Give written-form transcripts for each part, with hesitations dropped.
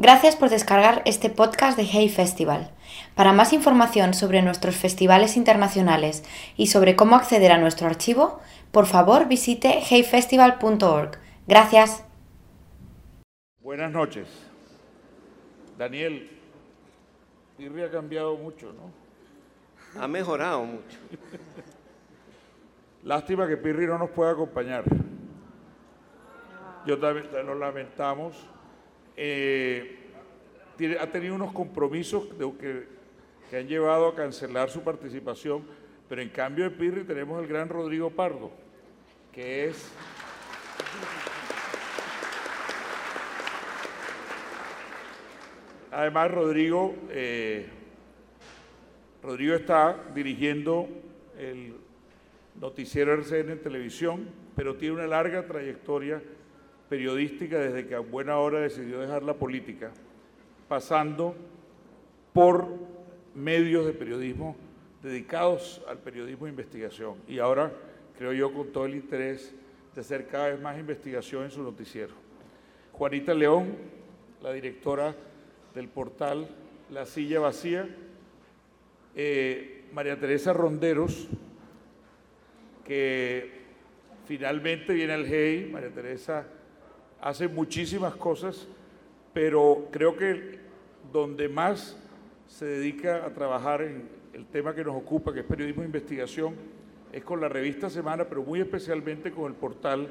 Gracias por descargar este podcast de Hey Festival. Para más información sobre nuestros festivales internacionales y sobre cómo acceder a nuestro archivo, por favor visite heyfestival.org. Gracias. Buenas noches. Daniel, Pirri ha cambiado mucho, ¿no? Ha mejorado mucho. Lástima que Pirri no nos pueda acompañar. Yo también lo lamentamos. Ha tenido unos compromisos que han llevado a cancelar su participación, pero en cambio de Pirri tenemos al gran Rodrigo Pardo, que es... Además, Rodrigo está dirigiendo el noticiero RCN en televisión, pero tiene una larga trayectoria periodística desde que a buena hora decidió dejar la política, pasando por medios de periodismo dedicados al periodismo de investigación. Y ahora, creo yo, con todo el interés de hacer cada vez más investigación en su noticiero. Juanita León, la directora del portal La Silla Vacía. María Teresa Ronderos, que finalmente viene al GEI. María Teresa hace muchísimas cosas, pero creo que donde más se dedica a trabajar en el tema que nos ocupa, que es periodismo de investigación, es con la revista Semana, pero muy especialmente con el portal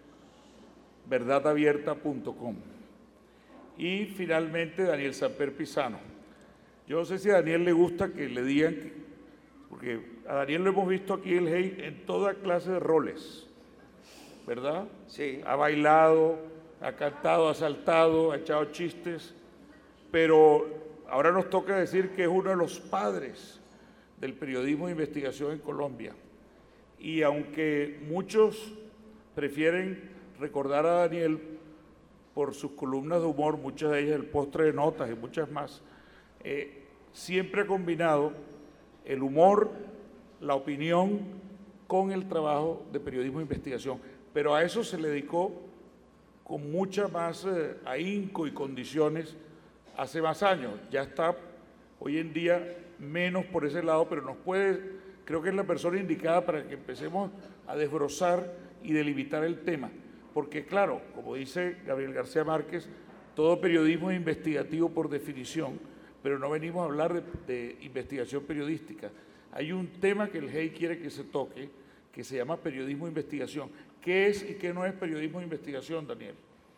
verdadabierta.com. Y finalmente Daniel Samper Pisano. Yo no sé si a Daniel le gusta que le digan, porque a Daniel lo hemos visto aquí en el GEI en toda clase de roles, ¿verdad? Sí. Ha bailado, ha cantado, ha saltado, ha echado chistes, pero ahora nos toca decir que es uno de los padres del periodismo de investigación en Colombia. Y aunque muchos prefieren recordar a Daniel por sus columnas de humor, muchas de ellas el postre de notas y muchas más, siempre ha combinado el humor, la opinión con el trabajo de periodismo de investigación, pero a eso se le dedicó con mucha más ahínco y condiciones hace más años. Ya está hoy en día menos por ese lado, pero creo que es la persona indicada para que empecemos a desbrozar y delimitar el tema. Porque claro, como dice Gabriel García Márquez, todo periodismo es investigativo por definición, pero no venimos a hablar de investigación periodística. Hay un tema que el GEI quiere que se toque, que se llama periodismo de investigación. ¿Qué es y qué no es periodismo de investigación, Daniel?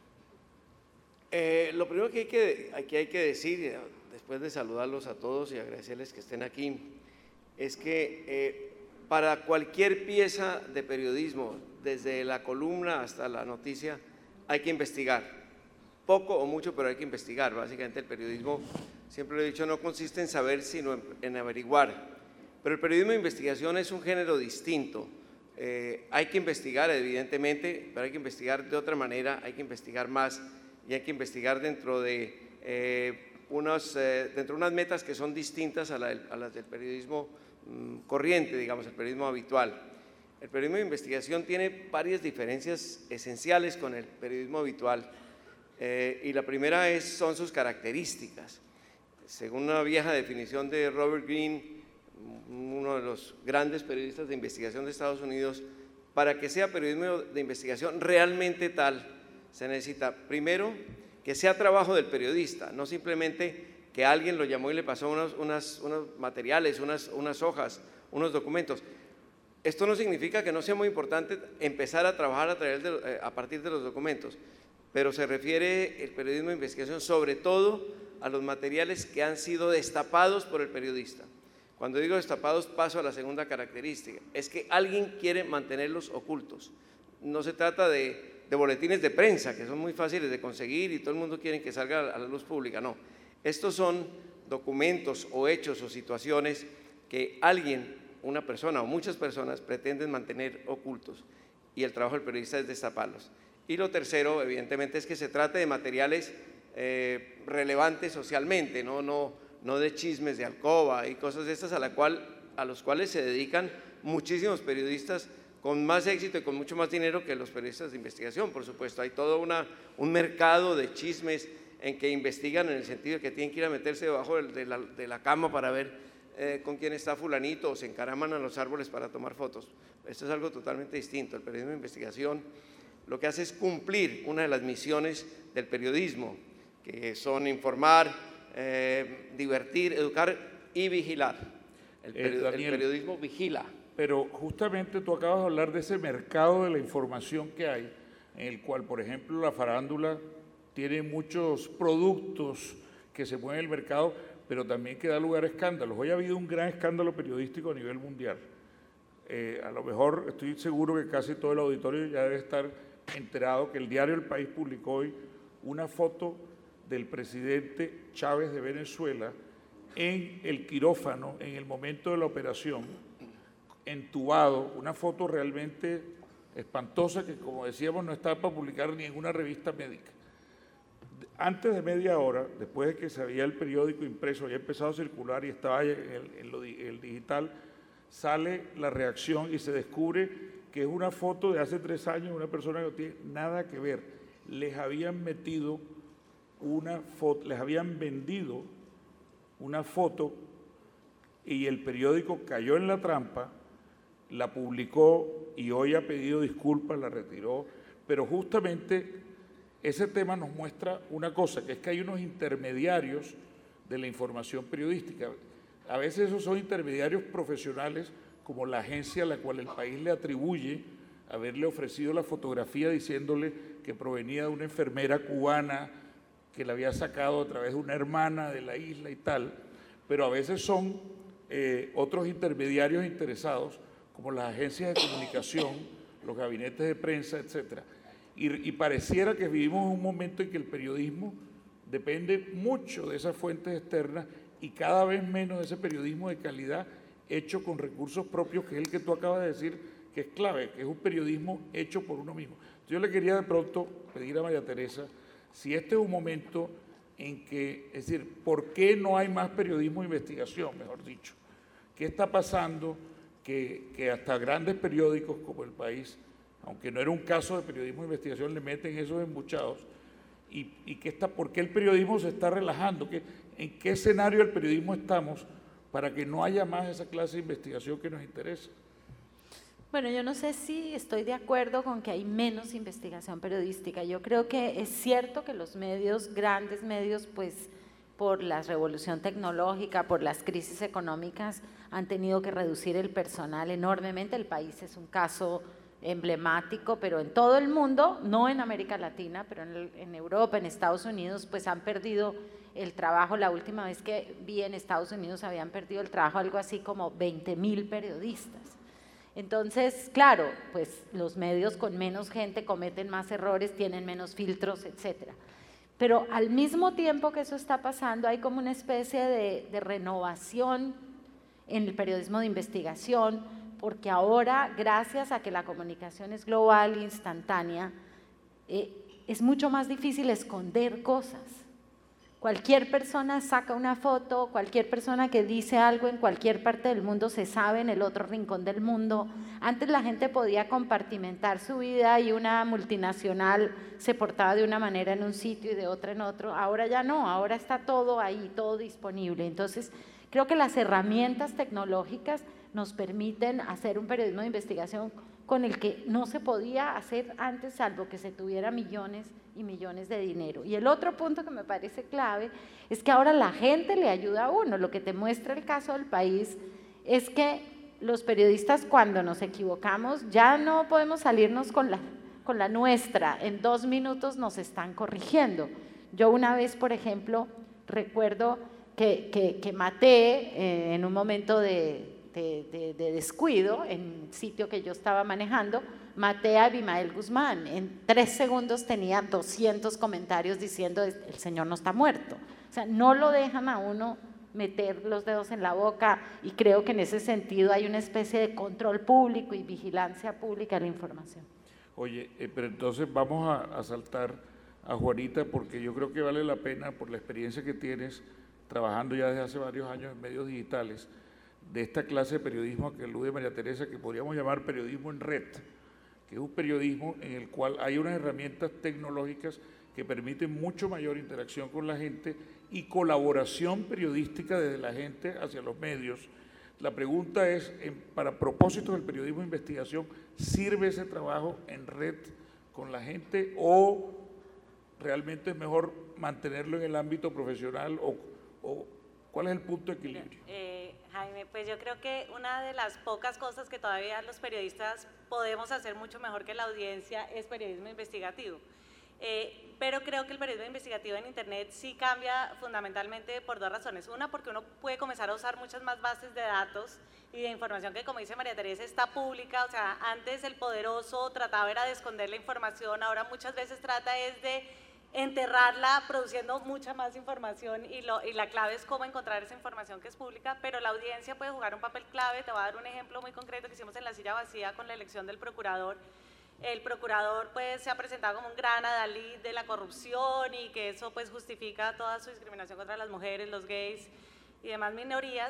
Lo primero que hay que decir, después de saludarlos a todos y agradecerles que estén aquí, es que para cualquier pieza de periodismo, desde la columna hasta la noticia, hay que investigar. Poco o mucho, pero hay que investigar. Básicamente el periodismo, siempre lo he dicho, no consiste en saber, sino en averiguar. Pero el periodismo de investigación es un género distinto. Hay que investigar, evidentemente, pero hay que investigar de otra manera, hay que investigar más y hay que investigar dentro de unas metas que son distintas a las del periodismo corriente, digamos, el periodismo habitual. El periodismo de investigación tiene varias diferencias esenciales con el periodismo habitual y la primera son sus características. Según una vieja definición de Robert Greene, uno de los grandes periodistas de investigación de Estados Unidos, para que sea periodismo de investigación realmente tal, se necesita primero que sea trabajo del periodista, no simplemente que alguien lo llamó y le pasó unos materiales, unas hojas, unos documentos. Esto no significa que no sea muy importante empezar a trabajar a partir de los documentos, pero se refiere el periodismo de investigación sobre todo a los materiales que han sido destapados por el periodista. Cuando digo destapados paso a la segunda característica, es que alguien quiere mantenerlos ocultos. No se trata de boletines de prensa, que son muy fáciles de conseguir y todo el mundo quiere que salga a la luz pública, no. Estos son documentos o hechos o situaciones que alguien, una persona o muchas personas pretenden mantener ocultos y el trabajo del periodista es destaparlos. Y lo tercero, evidentemente, es que se trate de materiales relevantes socialmente, no de chismes de alcoba y cosas de estas a los cuales se dedican muchísimos periodistas con más éxito y con mucho más dinero que los periodistas de investigación, por supuesto. Hay todo un mercado de chismes en que investigan en el sentido de que tienen que ir a meterse debajo de la cama para ver con quién está fulanito, o se encaraman a los árboles para tomar fotos. Esto es algo totalmente distinto. El periodismo de investigación lo que hace es cumplir una de las misiones del periodismo, que son informar, divertir, educar y vigilar. El periodismo vigila. Pero justamente tú acabas de hablar de ese mercado de la información que hay, en el cual, por ejemplo, la farándula tiene muchos productos que se mueven en el mercado, pero también que da lugar a escándalos. Hoy ha habido un gran escándalo periodístico a nivel mundial. A lo mejor estoy seguro que casi todo el auditorio ya debe estar enterado que el diario El País publicó hoy una foto del presidente Chávez de Venezuela en el quirófano, en el momento de la operación, entubado, una foto realmente espantosa que, como decíamos, no está para publicar ni en una revista médica. Antes de media hora, después de que se había el periódico impreso, había empezado a circular y estaba en el digital, sale la reacción y se descubre que es una foto de hace 3 años, una persona que no tiene nada que ver. Les habían metido una foto, les habían vendido una foto y el periódico cayó en la trampa, la publicó y hoy ha pedido disculpas, la retiró, pero justamente ese tema nos muestra una cosa, que es que hay unos intermediarios de la información periodística. A veces esos son intermediarios profesionales, como la agencia a la cual el país le atribuye haberle ofrecido la fotografía diciéndole que provenía de una enfermera cubana que la había sacado a través de una hermana de la isla y tal, pero a veces son otros intermediarios interesados, como las agencias de comunicación, los gabinetes de prensa, etc. Y pareciera que vivimos en un momento en que el periodismo depende mucho de esas fuentes externas y cada vez menos de ese periodismo de calidad hecho con recursos propios, que es el que tú acabas de decir que es clave, que es un periodismo hecho por uno mismo. Entonces yo le quería de pronto pedir a María Teresa si este es un momento en que, es decir, ¿por qué no hay más periodismo de investigación, mejor dicho? ¿Qué está pasando que hasta grandes periódicos como El País, aunque no era un caso de periodismo de investigación, le meten esos embuchados? ¿Y por qué el periodismo se está relajando? ¿En qué escenario del periodismo estamos para que no haya más esa clase de investigación que nos interesa? Bueno, yo no sé si estoy de acuerdo con que hay menos investigación periodística. Yo creo que es cierto que los medios, grandes medios, pues por la revolución tecnológica, por las crisis económicas, han tenido que reducir el personal enormemente. El País es un caso emblemático, pero en todo el mundo, no en América Latina, pero en Europa, en Estados Unidos, pues han perdido el trabajo. La última vez que vi en Estados Unidos habían perdido el trabajo algo así como 20.000 periodistas. Entonces, claro, pues los medios con menos gente cometen más errores, tienen menos filtros, etcétera. Pero al mismo tiempo que eso está pasando, hay como una especie de renovación en el periodismo de investigación, porque ahora, gracias a que la comunicación es global e instantánea, es mucho más difícil esconder cosas. Cualquier persona saca una foto, cualquier persona que dice algo en cualquier parte del mundo se sabe en el otro rincón del mundo. Antes la gente podía compartimentar su vida y una multinacional se portaba de una manera en un sitio y de otra en otro. Ahora ya no, ahora está todo ahí, todo disponible. Entonces, creo que las herramientas tecnológicas nos permiten hacer un periodismo de investigación con el que no se podía hacer antes, salvo que se tuviera millones y millones de dinero. Y el otro punto que me parece clave es que ahora la gente le ayuda a uno. Lo que te muestra el caso del País es que los periodistas, cuando nos equivocamos, ya no podemos salirnos con la nuestra. En 2 minutos nos están corrigiendo. Yo una vez, por ejemplo, recuerdo que maté en un momento de descuido en el sitio que yo estaba manejando, maté a Abimael Guzmán. En 3 segundos tenía 200 comentarios diciendo el señor no está muerto. O sea, no lo dejan a uno meter los dedos en la boca, y creo que en ese sentido hay una especie de control público y vigilancia pública de la información. Oye, pero entonces vamos a saltar a Juanita, porque yo creo que vale la pena, por la experiencia que tienes trabajando ya desde hace varios años en medios digitales, de esta clase de periodismo que alude María Teresa, que podríamos llamar periodismo en red, que es un periodismo en el cual hay unas herramientas tecnológicas que permiten mucho mayor interacción con la gente y colaboración periodística desde la gente hacia los medios. La pregunta es, para propósitos del periodismo de investigación, ¿sirve ese trabajo en red con la gente o realmente es mejor mantenerlo en el ámbito profesional o cuál es el punto de equilibrio? Jaime, pues yo creo que una de las pocas cosas que todavía los periodistas podemos hacer mucho mejor que la audiencia es periodismo investigativo. Pero creo que el periodismo investigativo en Internet sí cambia fundamentalmente por dos razones. Una, porque uno puede comenzar a usar muchas más bases de datos y de información que, como dice María Teresa, está pública. O sea, antes el poderoso trataba era de esconder la información, ahora muchas veces trata es de enterrarla produciendo mucha más información y la clave es cómo encontrar esa información que es pública, pero la audiencia puede jugar un papel clave. Te voy a dar un ejemplo muy concreto que hicimos en La Silla Vacía con la elección del procurador. El procurador pues se ha presentado como un gran adalid de la corrupción y que eso pues justifica toda su discriminación contra las mujeres, los gays y demás minorías.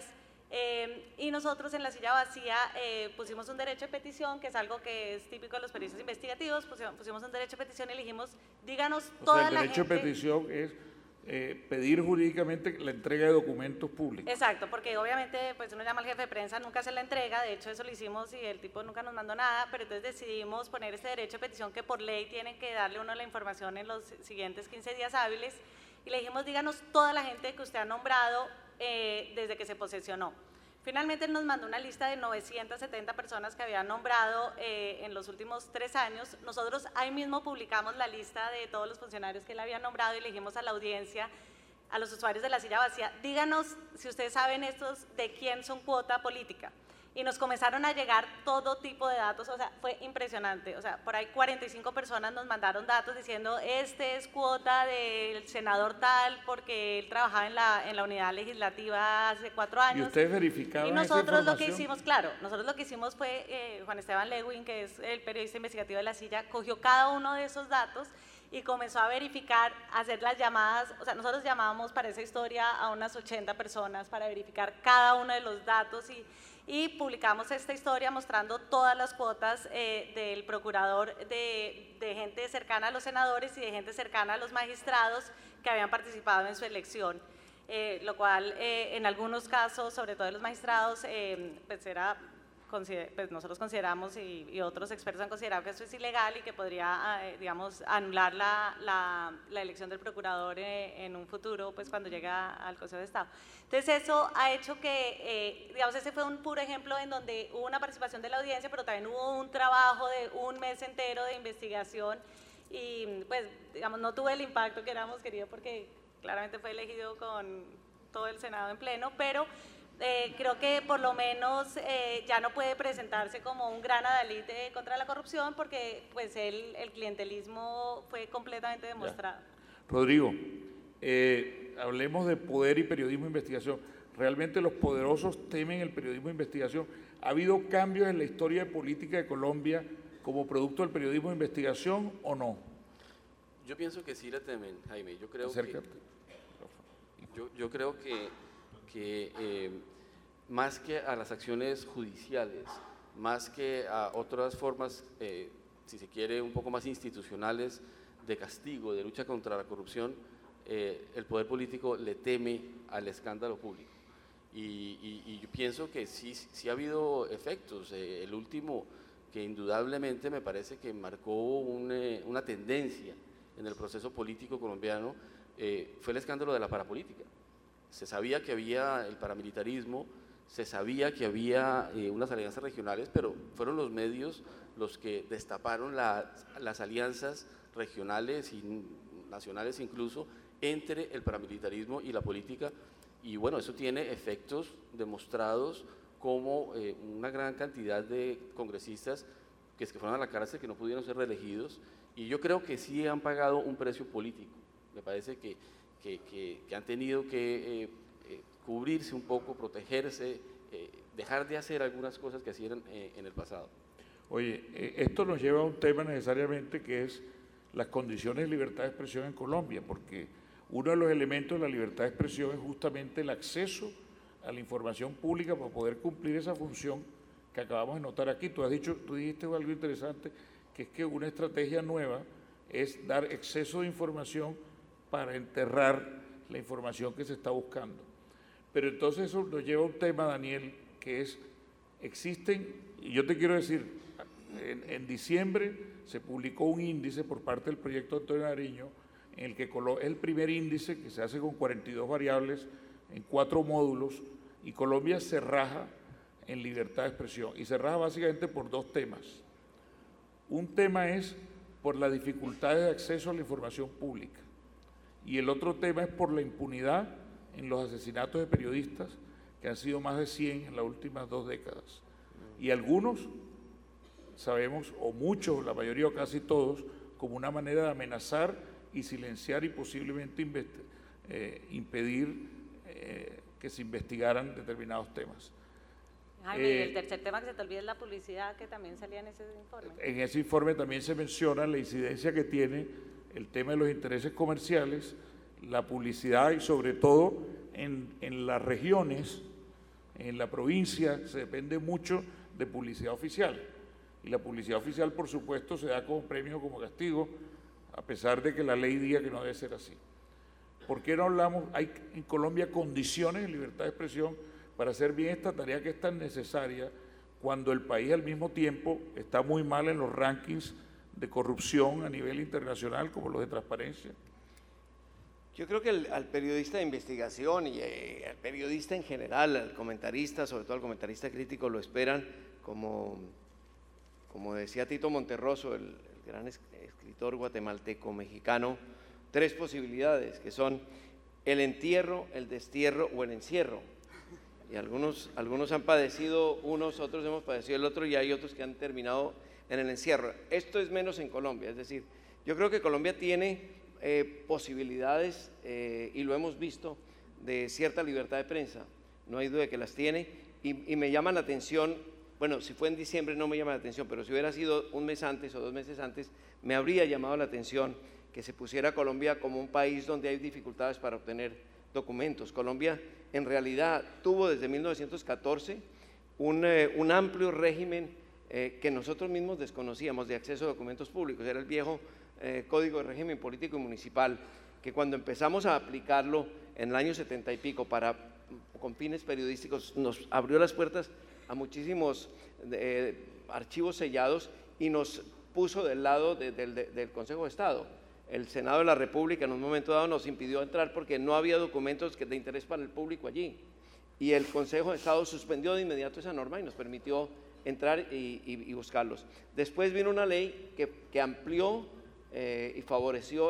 Y nosotros en La Silla Vacía pusimos un derecho de petición, que es algo que es típico de los periodistas investigativos. Pusimos un derecho de petición y elegimos, díganos toda la gente. El derecho de petición es pedir jurídicamente la entrega de documentos públicos. Exacto, porque obviamente pues uno llama al jefe de prensa, nunca se la entrega, de hecho eso lo hicimos y el tipo nunca nos mandó nada, pero entonces decidimos poner este derecho de petición que por ley tienen que darle uno la información en los siguientes 15 días hábiles y le dijimos, díganos toda la gente que usted ha nombrado desde que se posesionó. Finalmente nos mandó una lista de 970 personas que habían nombrado en los últimos 3 años. Nosotros ahí mismo publicamos la lista de todos los funcionarios que él había nombrado y le dijimos a la audiencia, a los usuarios de La Silla Vacía, díganos si ustedes saben estos de quién son cuota política. Y nos comenzaron a llegar todo tipo de datos, o sea, fue impresionante. O sea, por ahí 45 personas nos mandaron datos diciendo, este es cuota del senador tal, porque él trabajaba en la unidad legislativa hace 4 años. ¿Y ustedes verificaban esa información? Y nosotros lo que hicimos, claro, nosotros lo que hicimos fue, Juan Esteban Lewin, que es el periodista investigativo de La Silla, cogió cada uno de esos datos y comenzó a verificar, a hacer las llamadas. O sea, nosotros llamábamos para esa historia a unas 80 personas para verificar cada uno de los datos y publicamos esta historia mostrando todas las cuotas del procurador de gente cercana a los senadores y de gente cercana a los magistrados que habían participado en su elección, lo cual en algunos casos, sobre todo de los magistrados, pues nosotros consideramos y otros expertos han considerado que eso es ilegal y que podría, digamos, anular la elección del procurador en un futuro, pues cuando llegue al Consejo de Estado. Entonces eso ha hecho que, digamos, ese fue un puro ejemplo en donde hubo una participación de la audiencia, pero también hubo un trabajo de un mes entero de investigación y, pues, digamos, no tuve el impacto que hubiéramos querido porque claramente fue elegido con todo el Senado en pleno, pero creo que por lo menos ya no puede presentarse como un gran adalid contra la corrupción porque pues el clientelismo fue completamente demostrado. Ya. Rodrigo, hablemos de poder y periodismo de investigación. ¿Realmente los poderosos temen el periodismo de investigación? ¿Ha habido cambios en la historia política de Colombia como producto del periodismo de investigación o no? Yo pienso que sí la temen, Jaime. Yo creo Acércate. yo creo que más que a las acciones judiciales, más que a otras formas, si se quiere, un poco más institucionales de castigo, de lucha contra la corrupción, el poder político le teme al escándalo público. Y yo pienso que sí ha habido efectos. El último, que indudablemente me parece que marcó una tendencia en el proceso político colombiano, fue el escándalo de la parapolítica. Se sabía que había el paramilitarismo, se sabía que había unas alianzas regionales, pero fueron los medios los que destaparon las alianzas regionales y nacionales incluso entre el paramilitarismo y la política, y bueno, eso tiene efectos demostrados como una gran cantidad de congresistas que fueron a la cárcel, que no pudieron ser reelegidos, y yo creo que sí han pagado un precio político. Me parece que han tenido que cubrirse un poco, protegerse, dejar de hacer algunas cosas que hacían en el pasado. Oye, esto nos lleva a un tema necesariamente que es las condiciones de libertad de expresión en Colombia, porque uno de los elementos de la libertad de expresión es justamente el acceso a la información pública para poder cumplir esa función que acabamos de notar aquí. Tú dijiste algo interesante, que es que una estrategia nueva es dar exceso de información para enterrar la información que se está buscando. Pero entonces eso nos lleva a un tema, Daniel, que es, existen, y yo te quiero decir, en diciembre se publicó un índice por parte del proyecto Antonio Nariño, en el que es el primer índice que se hace con 42 variables en 4 módulos, y Colombia se raja en libertad de expresión, y se raja básicamente por 2 temas. Un tema es por las dificultades de acceso a la información pública, y el otro tema es por la impunidad en los asesinatos de periodistas, que han sido más de 100 en las últimas 2 décadas. Y algunos, sabemos, o muchos, la mayoría o casi todos, como una manera de amenazar y silenciar y posiblemente impedir que se investigaran determinados temas. Jaime, y el tercer tema que se te olvida es la publicidad, que también salía en ese informe. En ese informe también se menciona la incidencia que tiene el tema de los intereses comerciales, la publicidad, y sobre todo en las regiones, en la provincia, se depende mucho de publicidad oficial. Y la publicidad oficial, por supuesto, se da como premio, como castigo, a pesar de que la ley diga que no debe ser así. ¿Por qué no hablamos? Hay en Colombia condiciones de libertad de expresión para hacer bien esta tarea que es tan necesaria, cuando el país al mismo tiempo está muy mal en los rankings de corrupción a nivel internacional, como los de transparencia. Yo creo que al periodista de investigación y al periodista en general, al comentarista, sobre todo al comentarista crítico, lo esperan como decía Tito Monterroso, el gran escritor guatemalteco mexicano, 3 posibilidades, que son el entierro, el destierro o el encierro. Y algunos han padecido unos, otros hemos padecido el otro, y hay otros que han terminado en el encierro. Esto es menos en Colombia, es decir, yo creo que Colombia tiene posibilidades, y lo hemos visto, de cierta libertad de prensa, no hay duda de que las tiene, y me llama la atención, bueno, si fue en diciembre no me llama la atención, pero si hubiera sido un mes antes o 2 meses antes, me habría llamado la atención que se pusiera a Colombia como un país donde hay dificultades para obtener documentos. Colombia en realidad tuvo desde 1914 un amplio régimen que nosotros mismos desconocíamos, de acceso a documentos públicos. Era el viejo Código de Régimen Político y Municipal, que cuando empezamos a aplicarlo en el año 70 y pico con fines periodísticos, nos abrió las puertas a muchísimos archivos sellados y nos puso del lado del Consejo de Estado. El Senado de la República en un momento dado nos impidió entrar porque no había documentos de interés para el público allí, y el Consejo de Estado suspendió de inmediato esa norma y nos permitió entrar y buscarlos. Después vino una ley que amplió y favoreció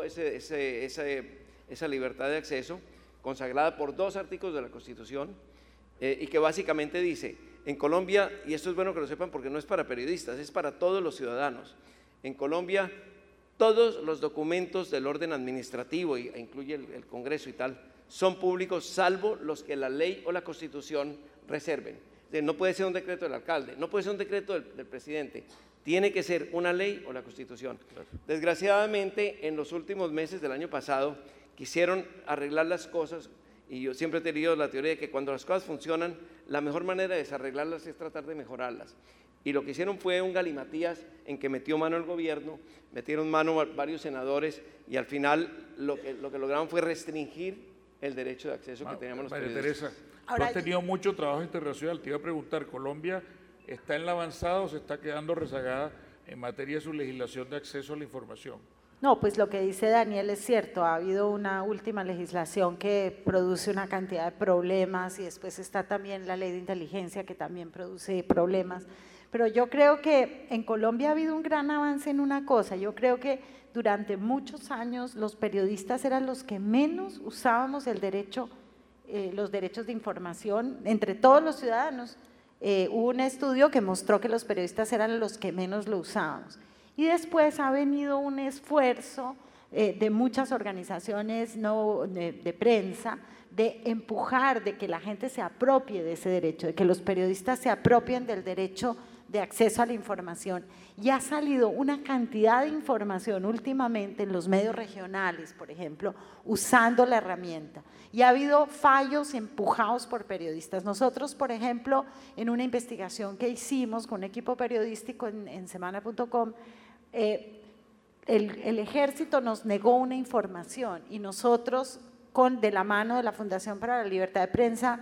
esa libertad de acceso, consagrada por 2 artículos de la Constitución, y que básicamente dice, en Colombia, y esto es bueno que lo sepan porque no es para periodistas, es para todos los ciudadanos, en Colombia todos los documentos del orden administrativo, e incluye el Congreso y tal, son públicos, salvo los que la ley o la Constitución reserven. No puede ser un decreto del alcalde, no puede ser un decreto del presidente, tiene que ser una ley o la Constitución. Claro. Desgraciadamente, en los últimos meses del año pasado, quisieron arreglar las cosas, y yo siempre he tenido la teoría de que cuando las cosas funcionan, la mejor manera de desarreglarlas es tratar de mejorarlas. Y lo que hicieron fue un galimatías en que metió mano el gobierno, metieron mano varios senadores, y al final lo que lograron fue restringir el derecho de acceso que teníamos los periodistas. María Teresa, tú has tenido mucho trabajo internacional, te iba a preguntar, ¿Colombia está en la avanzada o se está quedando rezagada en materia de su legislación de acceso a la información? No, pues lo que dice Daniel es cierto, ha habido una última legislación que produce una cantidad de problemas, y después está también la ley de inteligencia que también produce problemas, pero yo creo que en Colombia ha habido un gran avance en una cosa. Yo creo que durante muchos años los periodistas eran los que menos usábamos el derecho, los derechos de información entre todos los ciudadanos. Hubo un estudio que mostró que los periodistas eran los que menos lo usábamos. Y después ha venido un esfuerzo de muchas organizaciones de prensa de empujar, de que la gente se apropie de ese derecho, de que los periodistas se apropien del derecho de acceso a la información. Y ha salido una cantidad de información últimamente en los medios regionales, por ejemplo, usando la herramienta. Y ha habido fallos empujados por periodistas. Nosotros, por ejemplo, en una investigación que hicimos con un equipo periodístico en semana.com, el ejército nos negó una información y nosotros, de la mano de la Fundación para la Libertad de Prensa,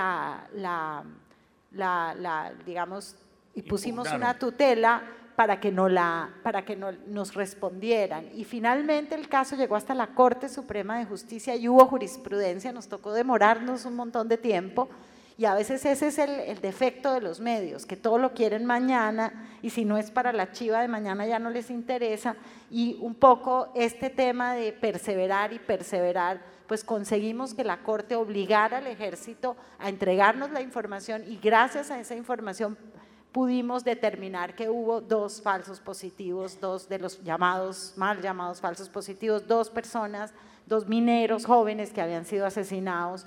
digamos, y pusimos una tutela para que nos respondieran. Y finalmente el caso llegó hasta la Corte Suprema de Justicia y hubo jurisprudencia, nos tocó demorarnos un montón de tiempo. Y a veces ese es el defecto de los medios, que todo lo quieren mañana y si no es para la chiva de mañana ya no les interesa. Y un poco este tema de perseverar y perseverar, pues conseguimos que la Corte obligara al Ejército a entregarnos la información y gracias a esa información pudimos determinar que hubo 2 falsos positivos, 2 de los mal llamados falsos positivos, 2 personas, 2 mineros jóvenes que habían sido asesinados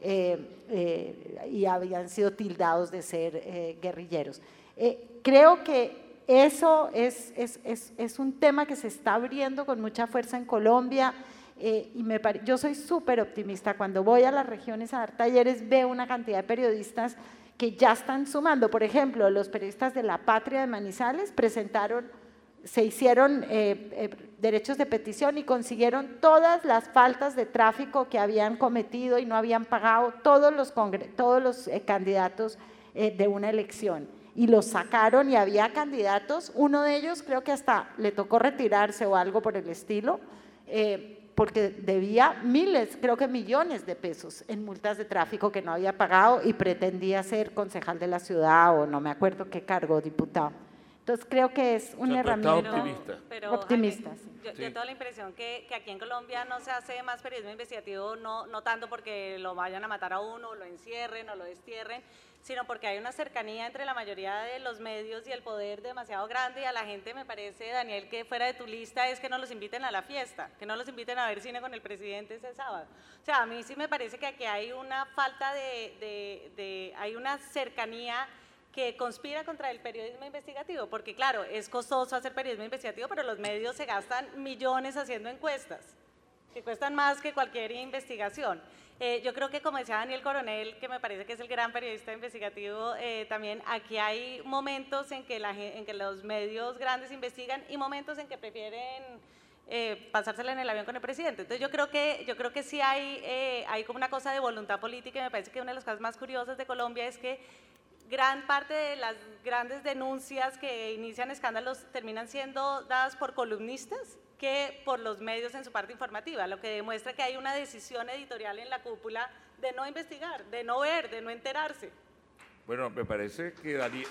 y habían sido tildados de ser guerrilleros. Creo que eso es un tema que se está abriendo con mucha fuerza en Colombia y yo soy súper optimista. Cuando voy a las regiones a dar talleres veo una cantidad de periodistas que ya están sumando. Por ejemplo, los periodistas de La Patria de Manizales se hicieron derechos de petición y consiguieron todas las faltas de tráfico que habían cometido y no habían pagado todos los candidatos de una elección. Y los sacaron y había candidatos, uno de ellos creo que hasta le tocó retirarse o algo por el estilo, porque debía miles, creo que millones de pesos en multas de tráfico que no había pagado y pretendía ser concejal de la ciudad o no me acuerdo qué cargo, diputado. Entonces creo que es una herramienta optimista. Yo tengo la impresión que aquí en Colombia no se hace más periodismo investigativo, no tanto porque lo vayan a matar a uno, o lo encierren o lo destierren, sino porque hay una cercanía entre la mayoría de los medios y el poder demasiado grande y a la gente me parece, Daniel, que fuera de tu lista es que no los inviten a la fiesta, que no los inviten a ver cine con el presidente ese sábado. O sea, a mí sí me parece que aquí hay una falta hay una cercanía que conspira contra el periodismo investigativo, porque claro, es costoso hacer periodismo investigativo, pero los medios se gastan millones haciendo encuestas, que cuestan más que cualquier investigación. Yo creo que, como decía Daniel Coronel, que me parece que es el gran periodista investigativo, también aquí hay momentos en que los medios grandes investigan y momentos en que prefieren pasársela en el avión con el presidente. Entonces yo creo que sí hay como una cosa de voluntad política y me parece que una de las cosas más curiosas de Colombia es que gran parte de las grandes denuncias que inician escándalos terminan siendo dadas por columnistas que por los medios en su parte informativa, lo que demuestra que hay una decisión editorial en la cúpula de no investigar, de no ver, de no enterarse. Bueno, me parece que Daniel...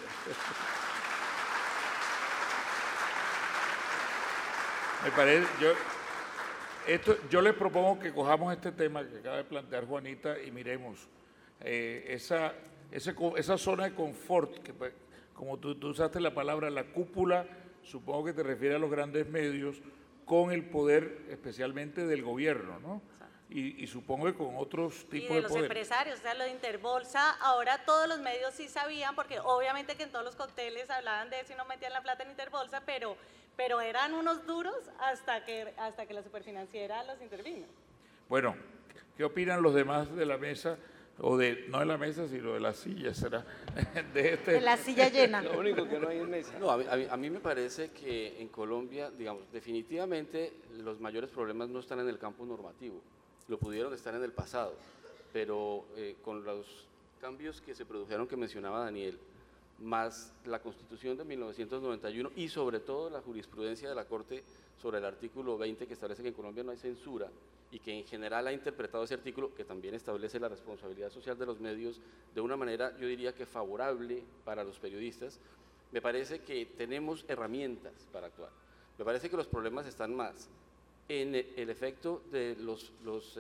yo les propongo que cojamos este tema que acaba de plantear Juanita y miremos esa zona de confort, que como tú usaste la palabra la cúpula, supongo que te refieres a los grandes medios, con el poder especialmente del gobierno, ¿no? Y supongo que con otros tipos de poder. Y de los empresarios, o sea, lo de Interbolsa, ahora todos los medios sí sabían, porque obviamente que en todos los cócteles hablaban de eso y no metían la plata en Interbolsa, pero eran unos duros hasta que la superfinanciera los intervino. Bueno, ¿qué opinan los demás de la mesa? O no de la mesa, sino de la silla, será. De la silla llena. Lo único que no hay es mesa. No, a mí me parece que en Colombia, digamos, definitivamente los mayores problemas no están en el campo normativo, lo pudieron estar en el pasado, pero con los cambios que se produjeron que mencionaba Daniel, más la Constitución de 1991 y sobre todo la jurisprudencia de la Corte sobre el artículo 20 que establece que en Colombia no hay censura y que en general ha interpretado ese artículo que también establece la responsabilidad social de los medios de una manera, yo diría que favorable para los periodistas, me parece que tenemos herramientas para actuar. Me parece que los problemas están más en el efecto de los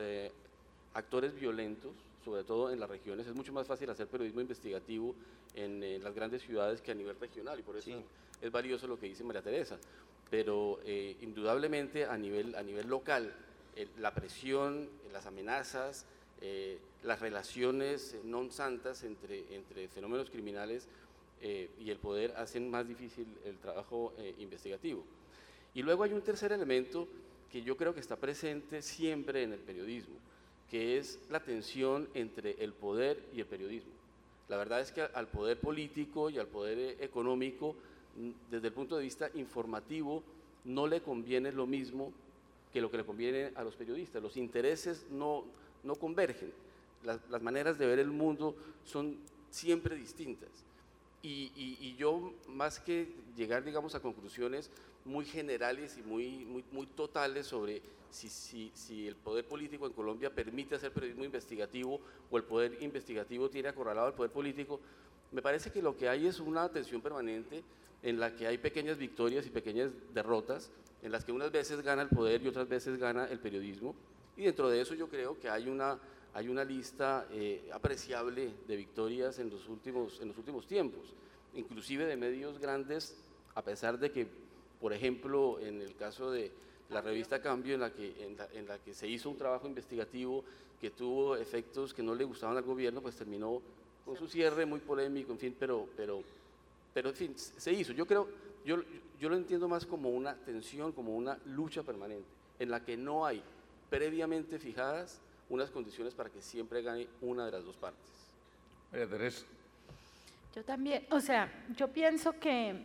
actores violentos, sobre todo en las regiones. Es mucho más fácil hacer periodismo investigativo en las grandes ciudades que a nivel regional, y por eso sí, es valioso lo que dice María Teresa, pero indudablemente a nivel local, la presión, las amenazas, las relaciones non santas entre fenómenos criminales y el poder hacen más difícil el trabajo investigativo. Y luego hay un tercer elemento que yo creo que está presente siempre en el periodismo, que es la tensión entre el poder y el periodismo. La verdad es que al poder político y al poder económico, desde el punto de vista informativo, no le conviene lo mismo que lo que le conviene a los periodistas. Los intereses no convergen, las maneras de ver el mundo son siempre distintas. Y yo, más que llegar, digamos, a conclusiones muy generales y muy totales sobre si el poder político en Colombia permite hacer periodismo investigativo o el poder investigativo tiene acorralado al poder político, me parece que lo que hay es una tensión permanente en la que hay pequeñas victorias y pequeñas derrotas, en las que unas veces gana el poder y otras veces gana el periodismo, y dentro de eso yo creo que hay una lista apreciable de victorias en los últimos tiempos, inclusive de medios grandes, a pesar de que, por ejemplo, en el caso de la revista Cambio, en la que se hizo un trabajo investigativo que tuvo efectos que no le gustaban al gobierno, pues terminó con su cierre muy polémico, en fin, pero en fin, se hizo. Yo lo entiendo más como una tensión, como una lucha permanente, en la que no hay previamente fijadas unas condiciones para que siempre gane una de las dos partes. María Teresa. Yo también, o sea, yo pienso que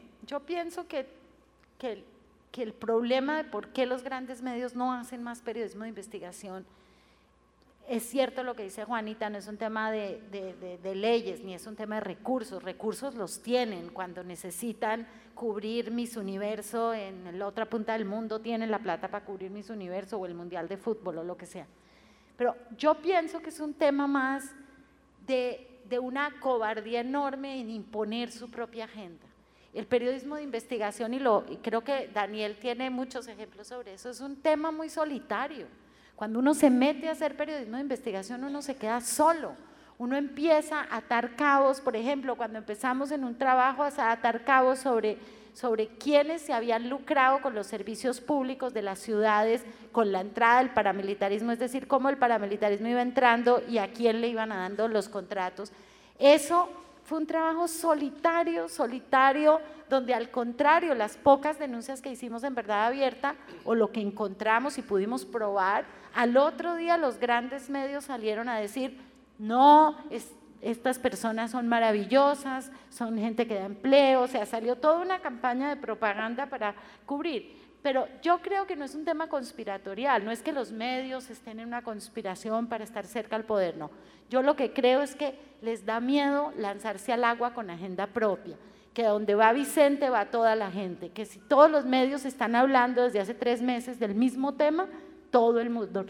el problema de por qué los grandes medios no hacen más periodismo de investigación, es cierto lo que dice Juanita, no es un tema de leyes, ni es un tema de recursos los tienen, cuando necesitan cubrir Miss Universo en la otra punta del mundo tienen la plata para cubrir Miss Universo o el Mundial de Fútbol o lo que sea. Pero yo pienso que es un tema más de una cobardía enorme en imponer su propia agenda. El periodismo de investigación, y creo que Daniel tiene muchos ejemplos sobre eso, es un tema muy solitario. Cuando uno se mete a hacer periodismo de investigación, uno se queda solo. Uno empieza a atar cabos, por ejemplo, cuando empezamos en un trabajo a atar cabos sobre quiénes se habían lucrado con los servicios públicos de las ciudades, con la entrada del paramilitarismo, es decir, cómo el paramilitarismo iba entrando y a quién le iban dando los contratos. Eso fue un trabajo solitario, donde al contrario, las pocas denuncias que hicimos en Verdad Abierta, o lo que encontramos y pudimos probar, al otro día los grandes medios salieron a decir, no, estas personas son maravillosas, son gente que da empleo, o sea, salió toda una campaña de propaganda para cubrir. Pero yo creo que no es un tema conspiratorial, no es que los medios estén en una conspiración para estar cerca al poder, no. Yo lo que creo es que les da miedo lanzarse al agua con agenda propia, que donde va Vicente va toda la gente, que si todos los medios están hablando desde hace 3 meses del mismo tema, todo el mundo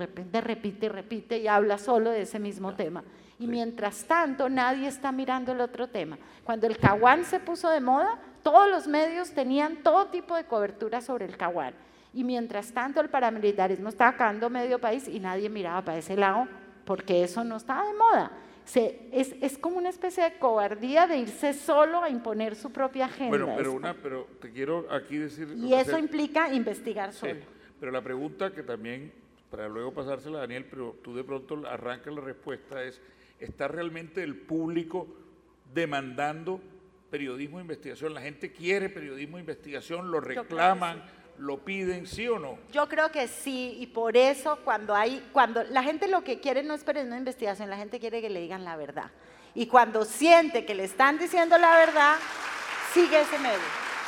repite y habla solo de ese mismo tema. Y mientras tanto nadie está mirando el otro tema. Cuando el Caguán se puso de moda, todos los medios tenían todo tipo de cobertura sobre el Caguán. Y mientras tanto el paramilitarismo estaba acabando medio país y nadie miraba para ese lado porque eso no estaba de moda. Es como una especie de cobardía de irse solo a imponer su propia agenda. Bueno, pero te quiero aquí decir… Y eso implica investigar solo. Sí, pero la pregunta que también, para luego pasársela a Daniel, pero tú de pronto arrancas la respuesta es… ¿Está realmente el público demandando periodismo de investigación? ¿La gente quiere periodismo de investigación? ¿Lo reclaman? ¿Lo piden? ¿Sí o no? Yo creo que sí, y por eso cuando la gente lo que quiere no es periodismo de investigación, la gente quiere que le digan la verdad. Y cuando siente que le están diciendo la verdad, sigue ese medio.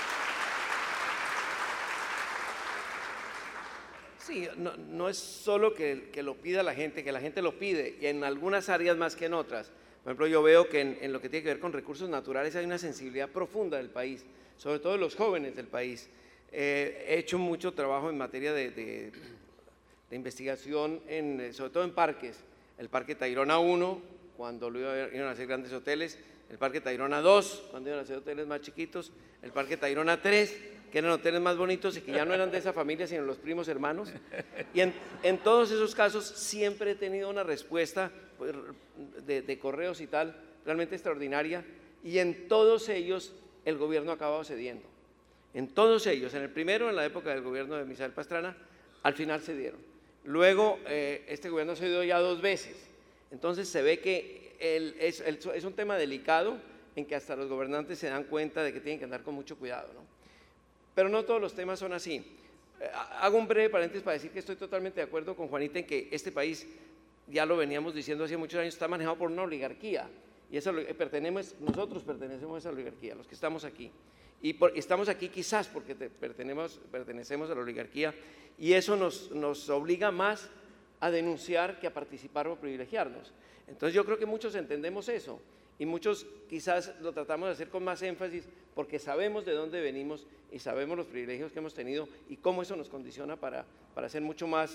Sí, no es solo que lo pida la gente, que la gente lo pide, y en algunas áreas más que en otras. Por ejemplo, yo veo que en lo que tiene que ver con recursos naturales hay una sensibilidad profunda del país, sobre todo de los jóvenes del país. He hecho mucho trabajo en materia de investigación, sobre todo en parques. El Parque Tayrona 1, cuando iban a hacer grandes hoteles, el Parque Tayrona 2, cuando iban a hacer hoteles más chiquitos, el Parque Tayrona 3, que eran hoteles más bonitos y que ya no eran de esa familia, sino los primos hermanos. Y en todos esos casos siempre he tenido una respuesta pues, de correos y tal, realmente extraordinaria, y en todos ellos el gobierno ha acabado cediendo. En todos ellos, en el primero, en la época del gobierno de Misael Pastrana, al final cedieron. Luego, este gobierno cedió ya 2 veces. Entonces se ve que es un tema delicado en que hasta los gobernantes se dan cuenta de que tienen que andar con mucho cuidado, ¿no? Pero no todos los temas son así. Hago un breve paréntesis para decir que estoy totalmente de acuerdo con Juanita en que este país, ya lo veníamos diciendo hace muchos años, está manejado por una oligarquía y nosotros pertenecemos a esa oligarquía, los que estamos aquí. Y estamos aquí quizás porque pertenecemos a la oligarquía, y eso nos obliga más a denunciar que a participar o privilegiarnos. Entonces yo creo que muchos entendemos eso, y muchos quizás lo tratamos de hacer con más énfasis porque sabemos de dónde venimos y sabemos los privilegios que hemos tenido y cómo eso nos condiciona para ser mucho más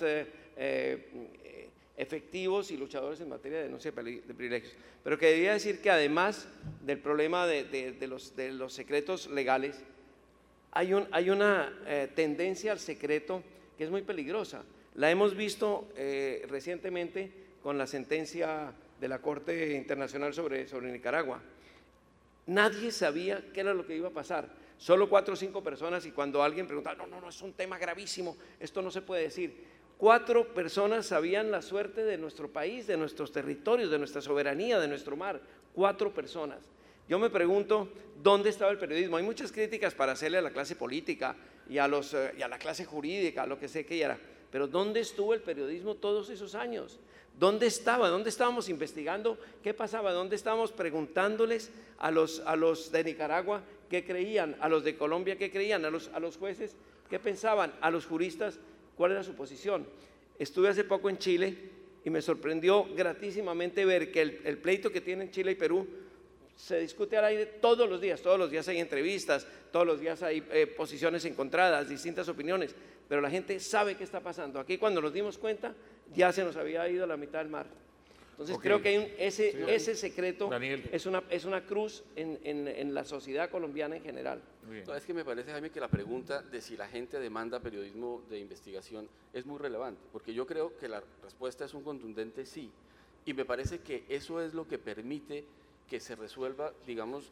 efectivos y luchadores en materia de denuncia de privilegios. Pero quería decir que además del problema de los secretos legales, hay una tendencia al secreto que es muy peligrosa. La hemos visto recientemente con la sentencia de la Corte Internacional sobre Nicaragua. Nadie sabía qué era lo que iba a pasar, solo 4 o 5 personas, y cuando alguien preguntaba, no, es un tema gravísimo, esto no se puede decir. 4 personas sabían la suerte de nuestro país, de nuestros territorios, de nuestra soberanía, de nuestro mar. 4 personas. Yo me pregunto, ¿dónde estaba el periodismo? Hay muchas críticas para hacerle a la clase política y a la clase jurídica, a lo que sé que era, pero ¿dónde estuvo el periodismo todos esos años? ¿Dónde estaba? ¿Dónde estábamos investigando? ¿Qué pasaba? ¿Dónde estábamos preguntándoles a los de Nicaragua qué creían, a los de Colombia qué creían, a los jueces qué pensaban, a los juristas cuál era su posición? Estuve hace poco en Chile y me sorprendió gratísimamente ver que el pleito que tienen Chile y Perú se discute al aire todos los días hay entrevistas, todos los días hay posiciones encontradas, distintas opiniones, pero la gente sabe qué está pasando. Aquí cuando nos dimos cuenta ya se nos había ido la mitad del mar. Entonces creo que hay ese secreto, es una cruz en la sociedad colombiana en general. No, es que me parece, Jaime, que la pregunta de si la gente demanda periodismo de investigación es muy relevante, porque yo creo que la respuesta es un contundente sí, y me parece que eso es lo que permite que se resuelva, digamos,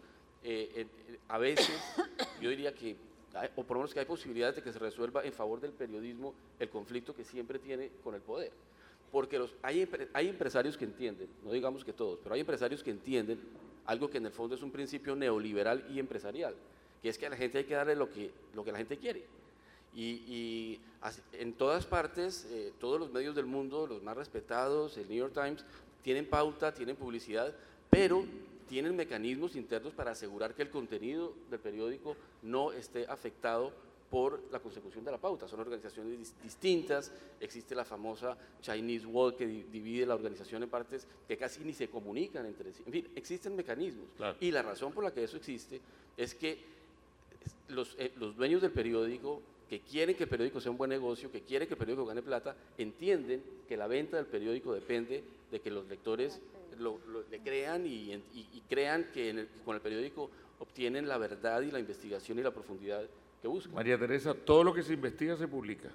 a veces, yo diría que, o por lo menos que hay posibilidades de que se resuelva en favor del periodismo el conflicto que siempre tiene con el poder. Porque hay empresarios que entienden, no digamos que todos, pero hay empresarios que entienden algo que en el fondo es un principio neoliberal y empresarial, que es que a la gente hay que darle lo que la gente quiere. Y en todas partes, todos los medios del mundo, los más respetados, el New York Times, tienen pauta, tienen publicidad, pero tienen mecanismos internos para asegurar que el contenido del periódico no esté afectado por la consecución de la pauta. Son organizaciones distintas, existe la famosa Chinese Wall que divide la organización en partes que casi ni se comunican entre sí. En fin, existen mecanismos. Claro. Y la razón por la que eso existe es que los dueños del periódico, que quieren que el periódico sea un buen negocio, que quieren que el periódico gane plata, entienden que la venta del periódico depende de que los lectores le crean y crean que con el periódico obtienen la verdad y la investigación y la profundidad que buscan. María Teresa, ¿todo lo que se investiga se publica?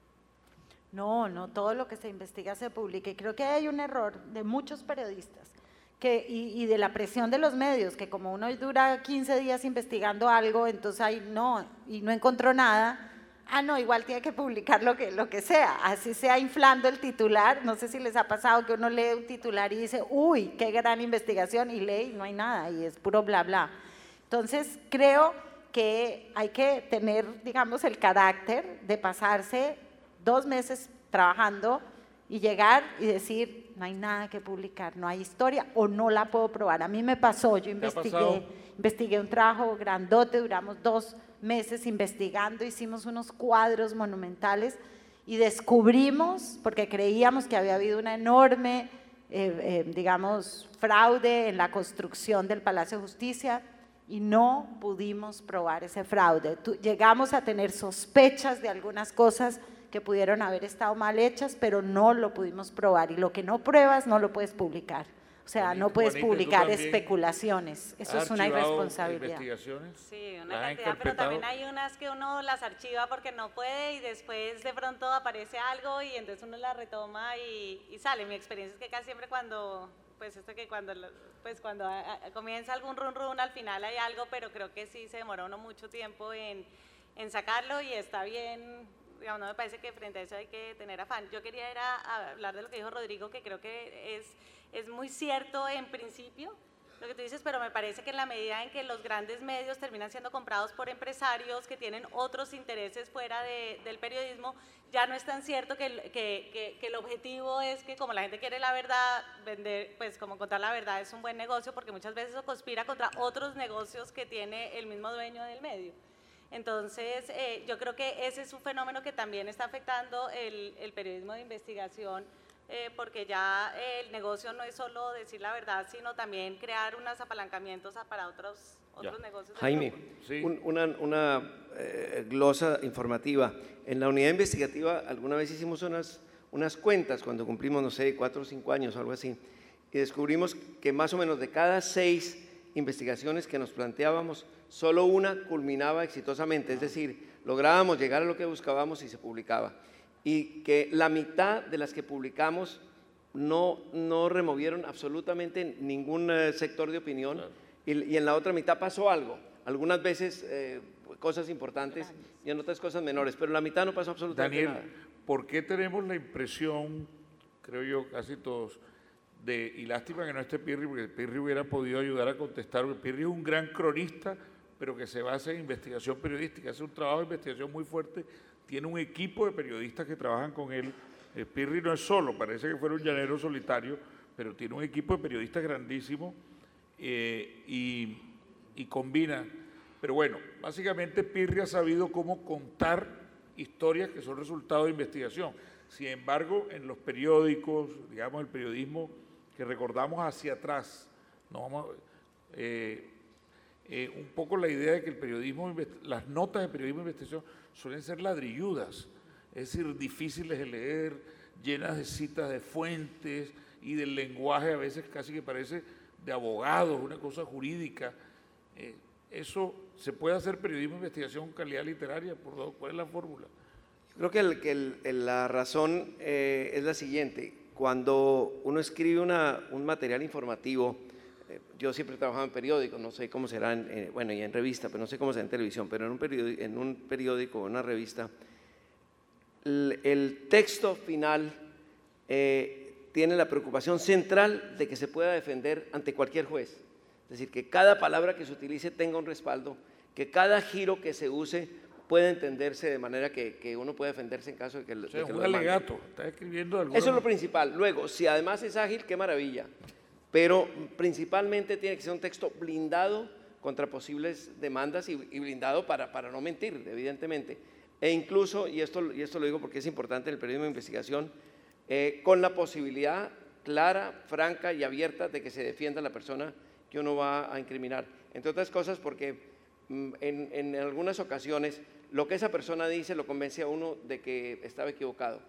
No todo lo que se investiga se publica, y creo que hay un error de muchos periodistas y de la presión de los medios, que como uno dura 15 días investigando algo, entonces ahí no encontró nada, igual tiene que publicar lo que sea, así sea inflando el titular. No sé si les ha pasado que uno lee un titular y dice, uy, qué gran investigación, y lee y no hay nada, y es puro bla bla. Entonces creo que hay que tener, digamos, el carácter de pasarse 2 meses trabajando y llegar y decir, no hay nada que publicar, no hay historia o no la puedo probar. A mí me pasó, yo investigué un trabajo grandote, duramos 2 meses investigando, hicimos unos cuadros monumentales y descubrimos, porque creíamos que había habido una enorme, digamos, fraude en la construcción del Palacio de Justicia, y no pudimos probar ese fraude. Llegamos a tener sospechas de algunas cosas que pudieron haber estado mal hechas, pero no lo pudimos probar, y lo que no pruebas no lo puedes publicar. O sea, no puedes publicar especulaciones, eso es una irresponsabilidad. Sí, una cantidad, pero también hay unas que uno las archiva porque no puede, y después de pronto aparece algo y entonces uno la retoma y sale. Mi experiencia es que casi siempre cuando comienza algún run al final hay algo, pero creo que sí se demora uno mucho tiempo en sacarlo, y está bien. Digamos, no me parece que frente a eso hay que tener afán. Yo quería hablar de lo que dijo Rodrigo, que creo que es muy cierto en principio, lo que tú dices, pero me parece que en la medida en que los grandes medios terminan siendo comprados por empresarios que tienen otros intereses fuera del periodismo, ya no es tan cierto que el objetivo es que, como la gente quiere la verdad, vender, pues como contar la verdad es un buen negocio, porque muchas veces eso conspira contra otros negocios que tiene el mismo dueño del medio. Entonces, yo creo que ese es un fenómeno que también está afectando el periodismo de investigación, porque ya el negocio no es solo decir la verdad, sino también crear unos apalancamientos para otros negocios. Jaime, Sí. una glosa informativa. En la unidad investigativa alguna vez hicimos unas cuentas cuando cumplimos, no sé, 4 o 5 años o algo así, y descubrimos que más o menos de cada 6 investigaciones que nos planteábamos, solo una culminaba exitosamente, es decir, lográbamos llegar a lo que buscábamos y se publicaba. Y que la mitad de las que publicamos no removieron absolutamente ningún sector de opinión, claro. Y en la otra mitad pasó algo, algunas veces cosas importantes y en otras cosas menores, pero en la mitad no pasó absolutamente nada. Daniel, ¿por qué tenemos la impresión, creo yo casi todos, y lástima que no esté Pirri, porque Pirri hubiera podido ayudar a contestar, porque Pirri es un gran cronista, pero que se basa en investigación periodística, hace un trabajo de investigación muy fuerte, tiene un equipo de periodistas que trabajan con él. Pirri no es solo, parece que fuera un llanero solitario, pero tiene un equipo de periodistas grandísimo y combina. Pero bueno, básicamente Pirri ha sabido cómo contar historias que son resultado de investigación. Sin embargo, en los periódicos, digamos el periodismo que recordamos hacia atrás, no vamos, un poco la idea de que el periodismo, las notas de periodismo de investigación suelen ser ladrilludas, es decir, difíciles de leer, llenas de citas de fuentes y del lenguaje a veces casi que parece de abogados, una cosa jurídica. ¿Eso se puede hacer periodismo de investigación con calidad literaria? ¿Cuál es la fórmula? Creo que la razón es la siguiente. Cuando uno escribe un material informativo, yo siempre he trabajado en periódicos, no sé cómo será, bueno, y en revista, pero no sé cómo será en televisión, pero en un periódico o una revista, el texto final tiene la preocupación central de que se pueda defender ante cualquier juez. Es decir, que cada palabra que se utilice tenga un respaldo, que cada giro que se use pueda entenderse de manera que uno pueda defenderse en caso de que, o sea, de que un lo demanden. alegato, está escribiendo algo. Eso es lo principal. Luego, si además es ágil, qué maravilla. Pero principalmente tiene que ser un texto blindado contra posibles demandas y blindado para no mentir, evidentemente. E incluso, y esto lo digo porque es importante en el periodismo de investigación, con la posibilidad clara, franca y abierta de que se defienda a la persona que uno va a incriminar. Entre otras cosas porque en algunas ocasiones lo que esa persona dice lo convence a uno de que estaba equivocado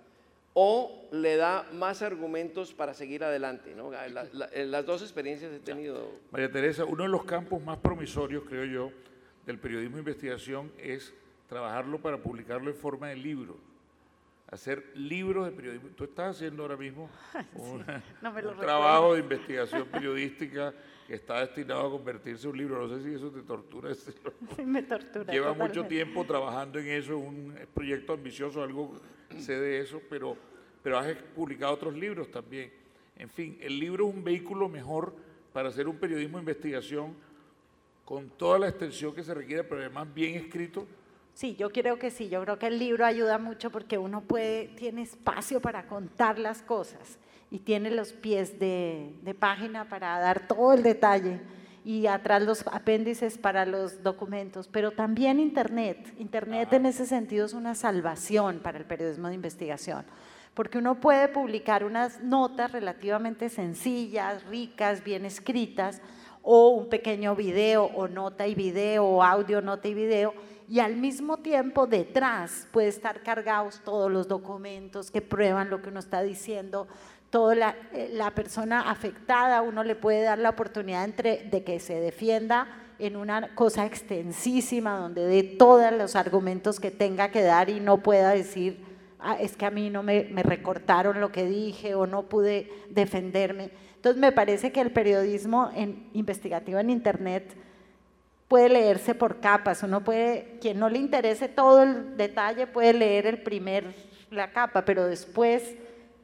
o le da más argumentos para seguir adelante, ¿no? Las dos experiencias he tenido. María Teresa, uno de los campos más promisorios, creo yo, del periodismo de investigación es trabajarlo para publicarlo en forma de libro, hacer libros de periodismo. Tú estás haciendo ahora mismo un trabajo de investigación periodística que está destinado a convertirse en un libro. No sé si eso te tortura. Sí, me tortura. Lleva totalmente. mucho tiempo trabajando en eso, es un proyecto ambicioso, algo sé de eso, pero has publicado otros libros también. En fin, el libro es un vehículo mejor para hacer un periodismo de investigación con toda la extensión que se requiere, pero además bien escrito. Sí, yo creo que sí, yo creo que el libro ayuda mucho porque uno tiene espacio para contar las cosas y tiene los pies de página para dar todo el detalle y atrás los apéndices para los documentos, pero también Internet en ese sentido es una salvación para el periodismo de investigación, porque uno puede publicar unas notas relativamente sencillas, ricas, bien escritas, o un pequeño video, o nota y video, o audio, nota y video, y al mismo tiempo detrás puede estar cargados todos los documentos que prueban lo que uno está diciendo, toda la persona afectada, uno le puede dar la oportunidad de que se defienda en una cosa extensísima donde dé todos los argumentos que tenga que dar y no pueda decir, es que a mí no me recortaron lo que dije o no pude defenderme. Entonces me parece que el periodismo investigativo en Internet puede leerse por capas, quien no le interese todo el detalle puede leer la capa, pero después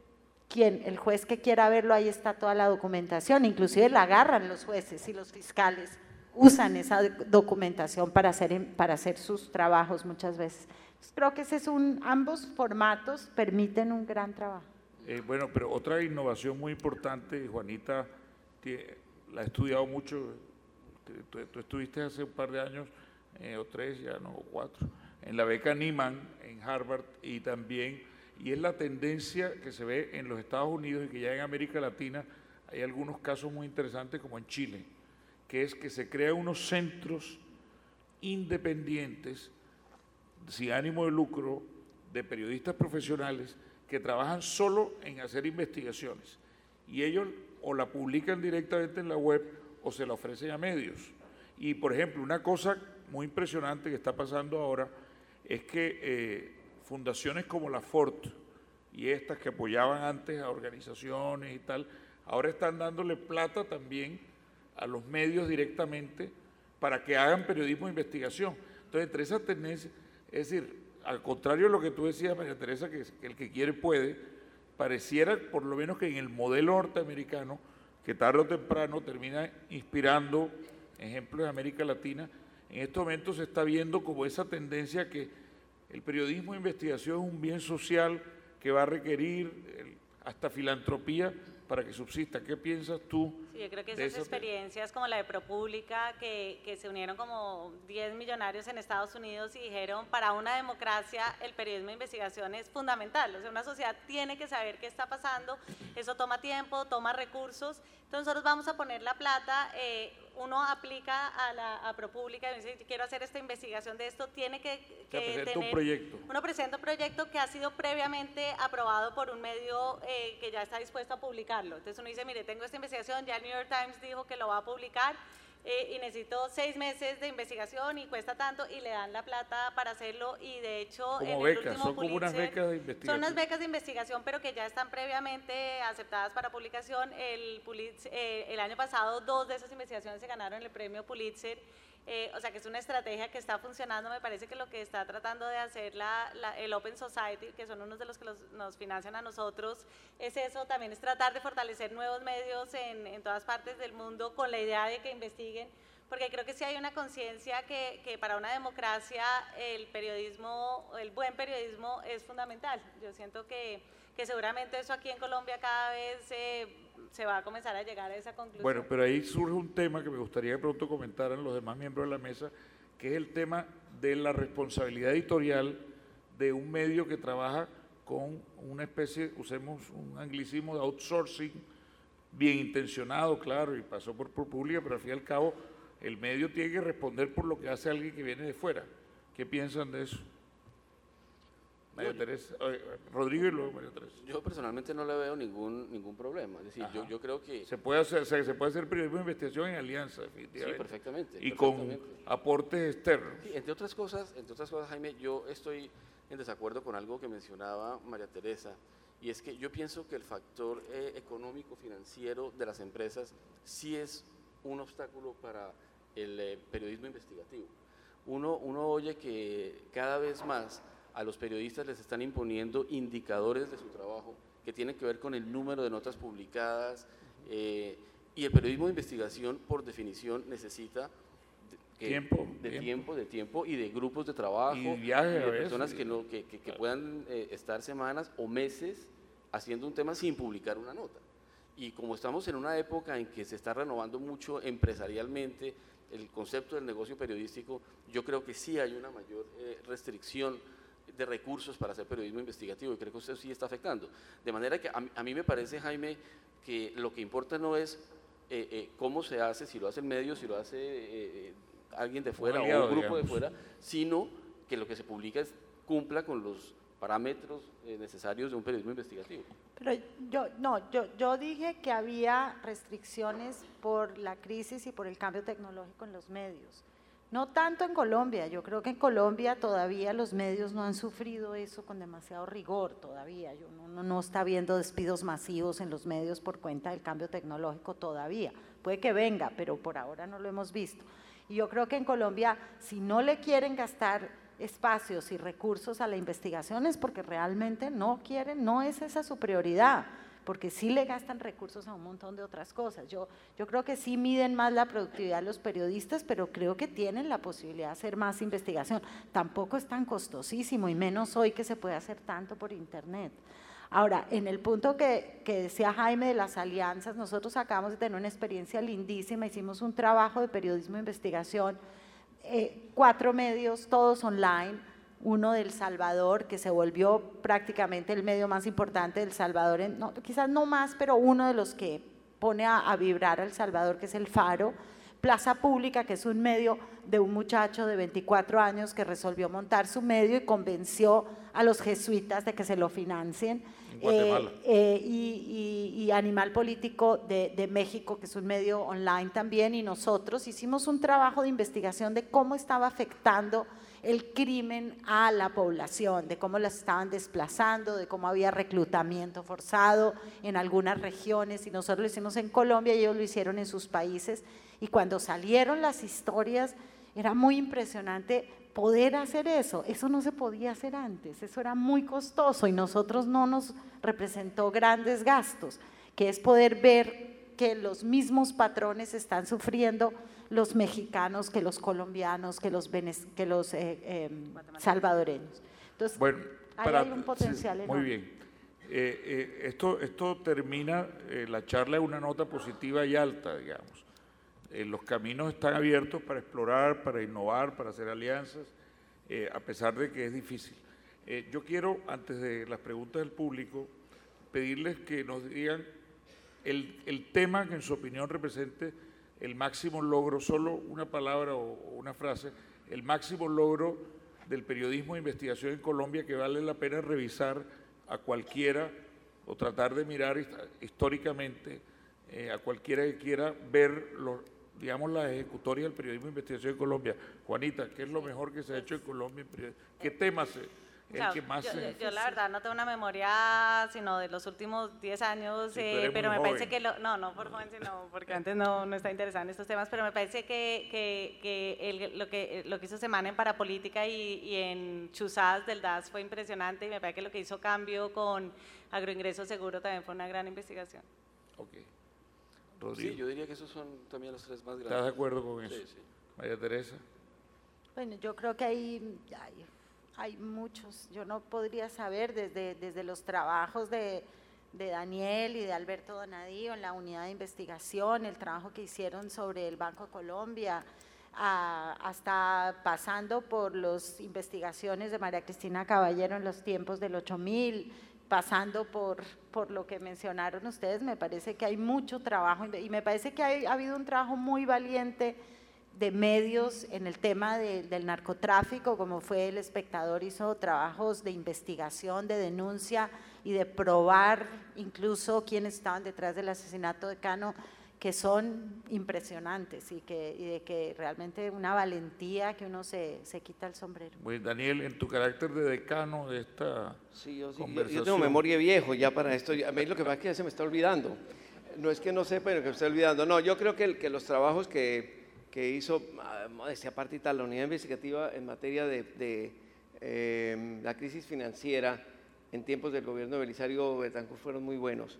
el juez que quiera verlo, ahí está toda la documentación, inclusive la agarran los jueces y los fiscales, usan esa documentación para hacer sus trabajos muchas veces. Entonces, creo que ambos formatos permiten un gran trabajo. Bueno, pero otra innovación muy importante, Juanita, la he estudiado mucho, tú estuviste hace un par de años, o 3 ya, no, o 4, en la beca Nieman en Harvard, y es la tendencia que se ve en los Estados Unidos y que ya en América Latina hay algunos casos muy interesantes como en Chile, que es que se crean unos centros independientes, sin ánimo de lucro, de periodistas profesionales que trabajan solo en hacer investigaciones, y ellos o la publican directamente en la web o se la ofrecen a medios. Y por ejemplo, una cosa muy impresionante que está pasando ahora es que fundaciones como la Ford y estas que apoyaban antes a organizaciones y tal, ahora están dándole plata también a los medios directamente para que hagan periodismo de investigación. Entonces, entre esas tendencias, es decir, al contrario de lo que tú decías, María Teresa, que el que quiere puede, pareciera por lo menos que en el modelo norteamericano, que tarde o temprano termina inspirando ejemplos de América Latina, en estos momentos se está viendo como esa tendencia que el periodismo de investigación es un bien social que va a requerir hasta filantropía para que subsista. ¿Qué piensas tú? Sí, yo creo que esas experiencias como la de ProPublica, que se unieron como 10 millonarios en Estados Unidos y dijeron, para una democracia el periodismo de investigación es fundamental, o sea, una sociedad tiene que saber qué está pasando, eso toma tiempo, toma recursos, entonces nosotros vamos a poner la plata, uno aplica a ProPublica y dice, quiero hacer esta investigación de esto, tiene que tener un proyecto. Uno presenta un proyecto que ha sido previamente aprobado por un medio que ya está dispuesto a publicarlo. Entonces uno dice, mire, tengo esta investigación, ya el New York Times dijo que lo va a publicar y necesito 6 meses de investigación y cuesta tanto, y le dan la plata para hacerlo, y de hecho como en becas, el último son como unas becas de investigación. Son unas becas de investigación, pero que ya están previamente aceptadas para publicación. El año pasado 2 de esas investigaciones se ganaron el premio Pulitzer. O sea que es una estrategia que está funcionando. Me parece que lo que está tratando de hacer el Open Society, que son unos de los que nos financian a nosotros, es eso, también es tratar de fortalecer nuevos medios en todas partes del mundo con la idea de que investiguen, porque creo que sí hay una conciencia que para una democracia el buen periodismo es fundamental. Yo siento que seguramente eso aquí en Colombia cada vez se va a comenzar a llegar a esa conclusión. Bueno, pero ahí surge un tema que me gustaría que pronto comentaran los demás miembros de la mesa, que es el tema de la responsabilidad editorial de un medio que trabaja con una especie, usemos un anglicismo de outsourcing, bien intencionado, claro, y pasó por ProPublica, pero al fin y al cabo el medio tiene que responder por lo que hace alguien que viene de fuera. ¿Qué piensan de eso? María Teresa, Rodrigo y luego María Teresa. Yo personalmente no le veo ningún problema. Es decir, yo creo que se puede hacer periodismo de investigación en alianza, definitivamente. Sí, perfectamente. Y con aportes externos. Sí, entre otras cosas, Jaime, yo estoy en desacuerdo con algo que mencionaba María Teresa, y es que yo pienso que el factor económico financiero de las empresas sí es un obstáculo para el periodismo investigativo. Uno oye que cada vez más a los periodistas les están imponiendo indicadores de su trabajo que tienen que ver con el número de notas publicadas, y el periodismo de investigación, por definición, necesita tiempo y de grupos de trabajo, y viajes, de personas que puedan estar semanas o meses haciendo un tema sin publicar una nota. Y como estamos en una época en que se está renovando mucho empresarialmente el concepto del negocio periodístico, yo creo que sí hay una mayor restricción de recursos para hacer periodismo investigativo, y creo que usted sí está afectando. De manera que a mí me parece, Jaime, que lo que importa no es cómo se hace, si lo hace el medio, si lo hace alguien de fuera o un grupo de fuera, sino que lo que se publica cumpla con los parámetros necesarios de un periodismo investigativo. Pero yo dije que había restricciones por la crisis y por el cambio tecnológico en los medios. No tanto en Colombia, yo creo que en Colombia todavía los medios no han sufrido eso con demasiado rigor todavía. Uno no está viendo despidos masivos en los medios por cuenta del cambio tecnológico todavía. Puede que venga, pero por ahora no lo hemos visto. Y yo creo que en Colombia, si no le quieren gastar espacios y recursos a la investigación, es porque realmente no quieren, no es esa su prioridad. porque sí le gastan recursos a un montón de otras cosas. Yo creo que sí miden más la productividad de los periodistas, pero creo que tienen la posibilidad de hacer más investigación. Tampoco es tan costosísimo, y menos hoy que se puede hacer tanto por internet. Ahora, en el punto que decía Jaime de las alianzas, nosotros acabamos de tener una experiencia lindísima, hicimos un trabajo de periodismo de investigación, 4 medios, todos online, uno de El Salvador, que se volvió prácticamente el medio más importante de El Salvador, quizás no más, pero uno de los que pone a vibrar a El Salvador, que es El Faro. Plaza Pública, que es un medio de un muchacho de 24 años que resolvió montar su medio y convenció a los jesuitas de que se lo financien. En Guatemala. Y Animal Político de México, que es un medio online también, y nosotros hicimos un trabajo de investigación de cómo estaba afectando el crimen a la población, de cómo la estaban desplazando, de cómo había reclutamiento forzado en algunas regiones, y nosotros lo hicimos en Colombia y ellos lo hicieron en sus países, y cuando salieron las historias era muy impresionante poder hacer eso no se podía hacer antes, eso era muy costoso y nosotros no nos representó grandes gastos, que es poder ver que los mismos patrones están sufriendo los mexicanos, que los colombianos, que los salvadoreños. Entonces, bueno, ahí hay un potencial enorme. Muy bien. Esto termina la charla en una nota positiva y alta, digamos. Los caminos están abiertos para explorar, para innovar, para hacer alianzas, a pesar de que es difícil. Yo quiero, antes de las preguntas del público, pedirles que nos digan el tema que en su opinión represente el máximo logro, solo una palabra o una frase, el máximo logro del periodismo de investigación en Colombia que vale la pena revisar a cualquiera o tratar de mirar históricamente a cualquiera que quiera ver digamos, la ejecutoria del periodismo de investigación en Colombia. Juanita, ¿qué es lo mejor que se ha hecho en Colombia? ¿Qué temas es el que más yo la verdad no tengo una memoria sino de los últimos 10 años, sí, pero me parece que no por joven, sino porque antes no estaba interesada en estos temas, pero me parece que lo que hizo Semana en Parapolítica y en Chuzadas del DAS fue impresionante, y me parece que lo que hizo Cambio con Agroingreso Seguro también fue una gran investigación. Ok. Rodrigo. Sí, yo diría que esos son también los 3 más grandes. ¿Estás de acuerdo con eso? Sí, sí. María Teresa. Bueno, yo creo que hay muchos, yo no podría saber desde los trabajos de Daniel y de Alberto Donadío en la unidad de investigación, el trabajo que hicieron sobre el Banco de Colombia, hasta pasando por las investigaciones de María Cristina Caballero en los tiempos del 8000, pasando por lo que mencionaron ustedes. Me parece que hay mucho trabajo y me parece que ha habido un trabajo muy valiente de medios en el tema del narcotráfico, como fue El Espectador, hizo trabajos de investigación, de denuncia y de probar incluso quiénes estaban detrás del asesinato de Cano, que son impresionantes y de que realmente una valentía que uno se quita el sombrero. Bueno, Daniel, en tu carácter de decano de esta conversación. Yo tengo memoria viejo ya para esto, a mí lo que pasa es que ya se me está olvidando, no es que no sepa, pero que me está olvidando, no, yo creo que los trabajos que hizo, modestia aparte y tal, la unidad investigativa en materia de la crisis financiera en tiempos del gobierno de Belisario Betancur fueron muy buenos.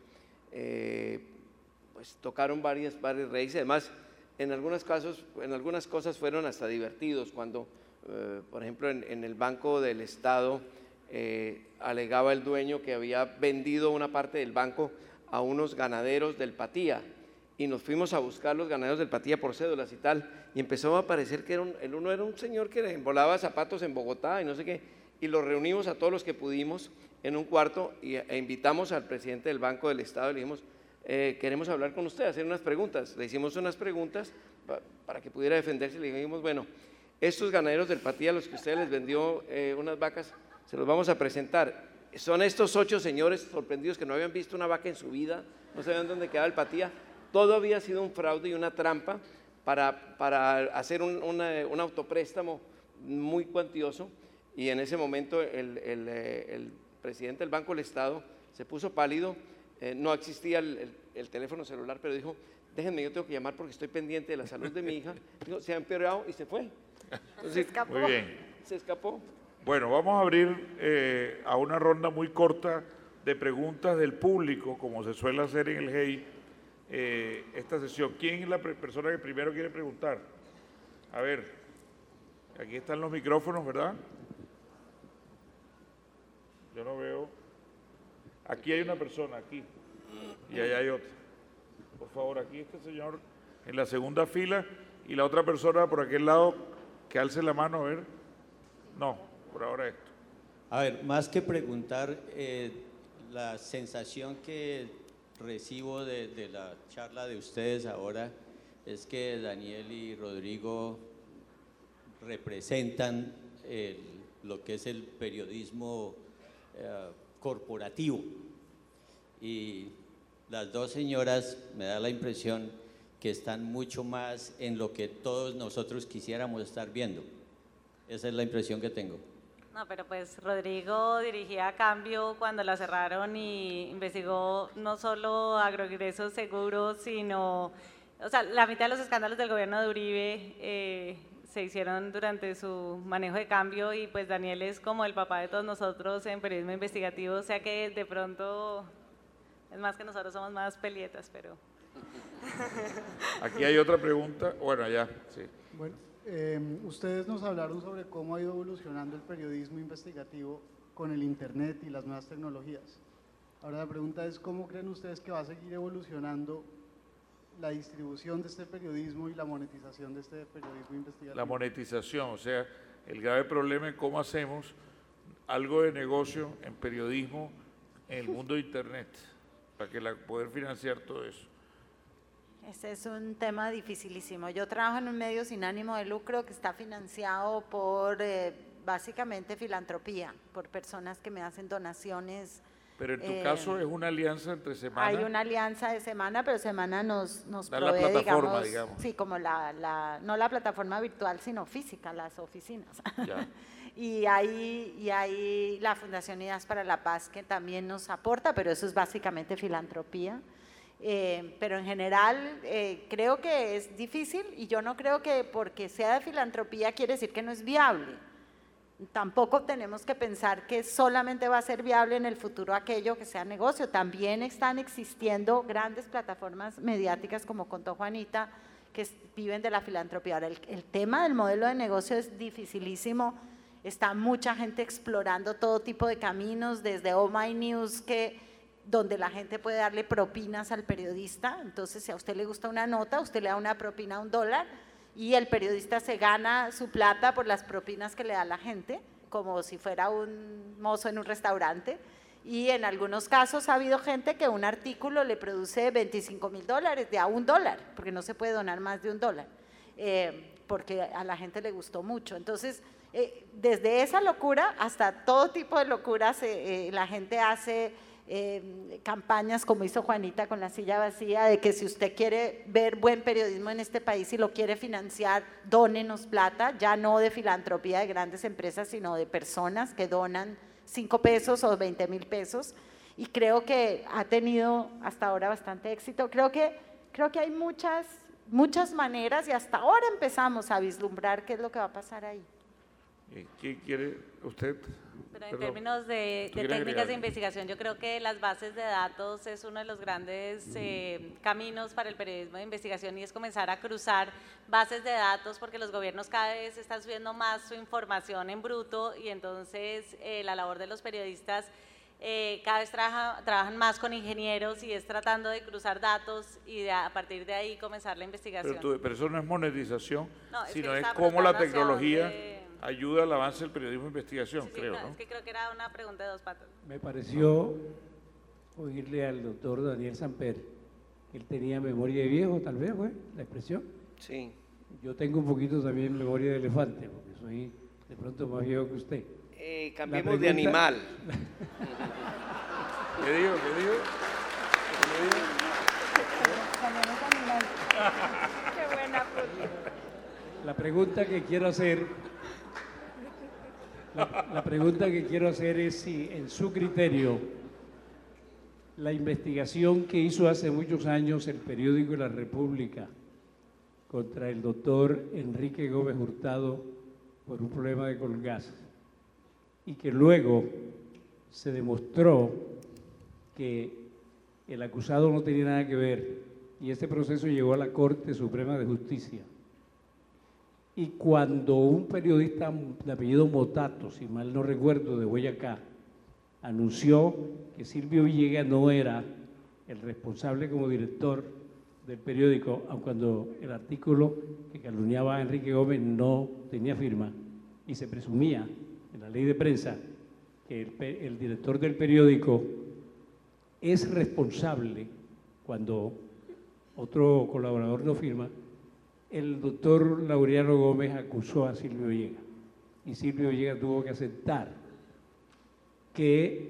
Pues tocaron varias raíces, además en algunas cosas fueron hasta divertidos, cuando por ejemplo en el Banco del Estado alegaba el dueño que había vendido una parte del banco a unos ganaderos del Patía, y nos fuimos a buscar los ganaderos del Patía por cédulas y tal, y empezó a parecer que el uno era un señor que embolaba zapatos en Bogotá y no sé qué, y los reunimos a todos los que pudimos en un cuarto e invitamos al presidente del Banco del Estado y le dijimos, queremos hablar con usted, hacer unas preguntas. Le hicimos unas preguntas para que pudiera defenderse, le dijimos, bueno, estos ganaderos del Patía, los que usted les vendió unas vacas, se los vamos a presentar. Son estos 8 señores sorprendidos que no habían visto una vaca en su vida, no sabían dónde quedaba el Patía. Todo había sido un fraude y una trampa para hacer un autopréstamo muy cuantioso, y en ese momento el presidente del Banco del Estado se puso pálido, no existía el teléfono celular, pero dijo, déjenme, yo tengo que llamar porque estoy pendiente de la salud de mi hija. Dijo, se ha empeorado y se fue. Entonces, Se escapó. Muy bien. Se escapó. Bueno, vamos a abrir a una ronda muy corta de preguntas del público, como se suele hacer en el GEI, esta sesión. ¿Quién es la persona que primero quiere preguntar? A ver, aquí están los micrófonos, ¿verdad? Yo no veo. Aquí hay una persona, aquí, y allá hay otra. Por favor, aquí este señor en la segunda fila y la otra persona por aquel lado, que alce la mano, a ver. No, por ahora esto. A ver, más que preguntar, la sensación que recibo de la charla de ustedes ahora es que Daniel y Rodrigo representan lo que es el periodismo corporativo, y las dos señoras me da la impresión que están mucho más en lo que todos nosotros quisiéramos estar viendo. Esa es la impresión que tengo. No, pero pues Rodrigo dirigía Cambio cuando la cerraron y investigó no solo agroingresos seguros, sino, o sea, la mitad de los escándalos del gobierno de Uribe se hicieron durante su manejo de Cambio, y pues Daniel es como el papá de todos nosotros en periodismo investigativo, o sea que de pronto es más que nosotros somos más pelietas, pero... Aquí hay otra pregunta, bueno, allá, sí. Bueno, ustedes nos hablaron sobre cómo ha ido evolucionando el periodismo investigativo con el Internet y las nuevas tecnologías. Ahora la pregunta es, ¿cómo creen ustedes que va a seguir evolucionando la distribución de este periodismo y la monetización de este periodismo investigativo? La monetización, o sea, el grave problema es cómo hacemos algo de negocio en periodismo en el mundo de Internet, para que poder financiar todo eso. Ese es un tema dificilísimo. Yo trabajo en un medio sin ánimo de lucro que está financiado por básicamente filantropía, por personas que me hacen donaciones. Pero en tu caso es una alianza entre Semana. Hay una alianza de Semana, pero Semana nos da provee, la plataforma, digamos. Sí, como no la plataforma virtual, sino física, las oficinas. Ya. Y hay la Fundación Ideas para la Paz, que también nos aporta, pero eso es básicamente filantropía. Pero en general creo que es difícil, y yo no creo que porque sea de filantropía quiere decir que no es viable. Tampoco tenemos que pensar que solamente va a ser viable en el futuro aquello que sea negocio. También están existiendo grandes plataformas mediáticas, como contó Juanita, que viven de la filantropía. Ahora, el tema del modelo de negocio es dificilísimo. Está mucha gente explorando todo tipo de caminos, desde Oh My News, donde la gente puede darle propinas al periodista. Entonces, si a usted le gusta una nota, usted le da una propina $1 y el periodista se gana su plata por las propinas que le da la gente, como si fuera un mozo en un restaurante. Y en algunos casos ha habido gente que un artículo le produce $25.000 de a $1, porque no se puede donar más de $1, porque a la gente le gustó mucho. Entonces, desde esa locura hasta todo tipo de locuras, la gente hace campañas como hizo Juanita con la silla vacía, de que si usted quiere ver buen periodismo en este país y lo quiere financiar, dónenos plata, ya no de filantropía de grandes empresas, sino de personas que donan 5 pesos o 20,000 pesos, y creo que ha tenido hasta ahora bastante éxito. Creo que hay muchas maneras, y hasta ahora empezamos a vislumbrar qué es lo que va a pasar ahí. ¿Qué quiere usted? Pero en términos de técnicas de investigación, yo creo que las bases de datos es uno de los grandes caminos para el periodismo de investigación, y es comenzar a cruzar bases de datos, porque los gobiernos cada vez están subiendo más su información en bruto, y entonces la labor de los periodistas cada vez trabajan más con ingenieros, y es tratando de cruzar datos y a partir de ahí comenzar la investigación. Pero eso no es monetización, no, sino es cómo la tecnología ayuda al avance del periodismo de investigación, creo, ¿no? Es que creo que era una pregunta de dos patas. Me pareció oírle al doctor Daniel Samper, que él tenía memoria de viejo, tal vez, ¿fue la expresión? Sí. Yo tengo un poquito también memoria de elefante, porque soy de pronto más viejo que usted. Cambiemos de animal. ¿Qué digo? Qué buena fruta. La pregunta que quiero hacer es si en su criterio la investigación que hizo hace muchos años el periódico La República contra el doctor Enrique Gómez Hurtado por un problema de Colgas, y que luego se demostró que el acusado no tenía nada que ver y este proceso llegó a la Corte Suprema de Justicia. Y cuando un periodista de apellido Motato, si mal no recuerdo, de Boyacá, anunció que Silvio Villegas no era el responsable como director del periódico, aun cuando el artículo que calumniaba a Enrique Gómez no tenía firma, y se presumía en la ley de prensa que el director del periódico es responsable cuando otro colaborador no firma, el doctor Laureano Gómez acusó a Silvio Villegas y Silvio Villegas tuvo que aceptar que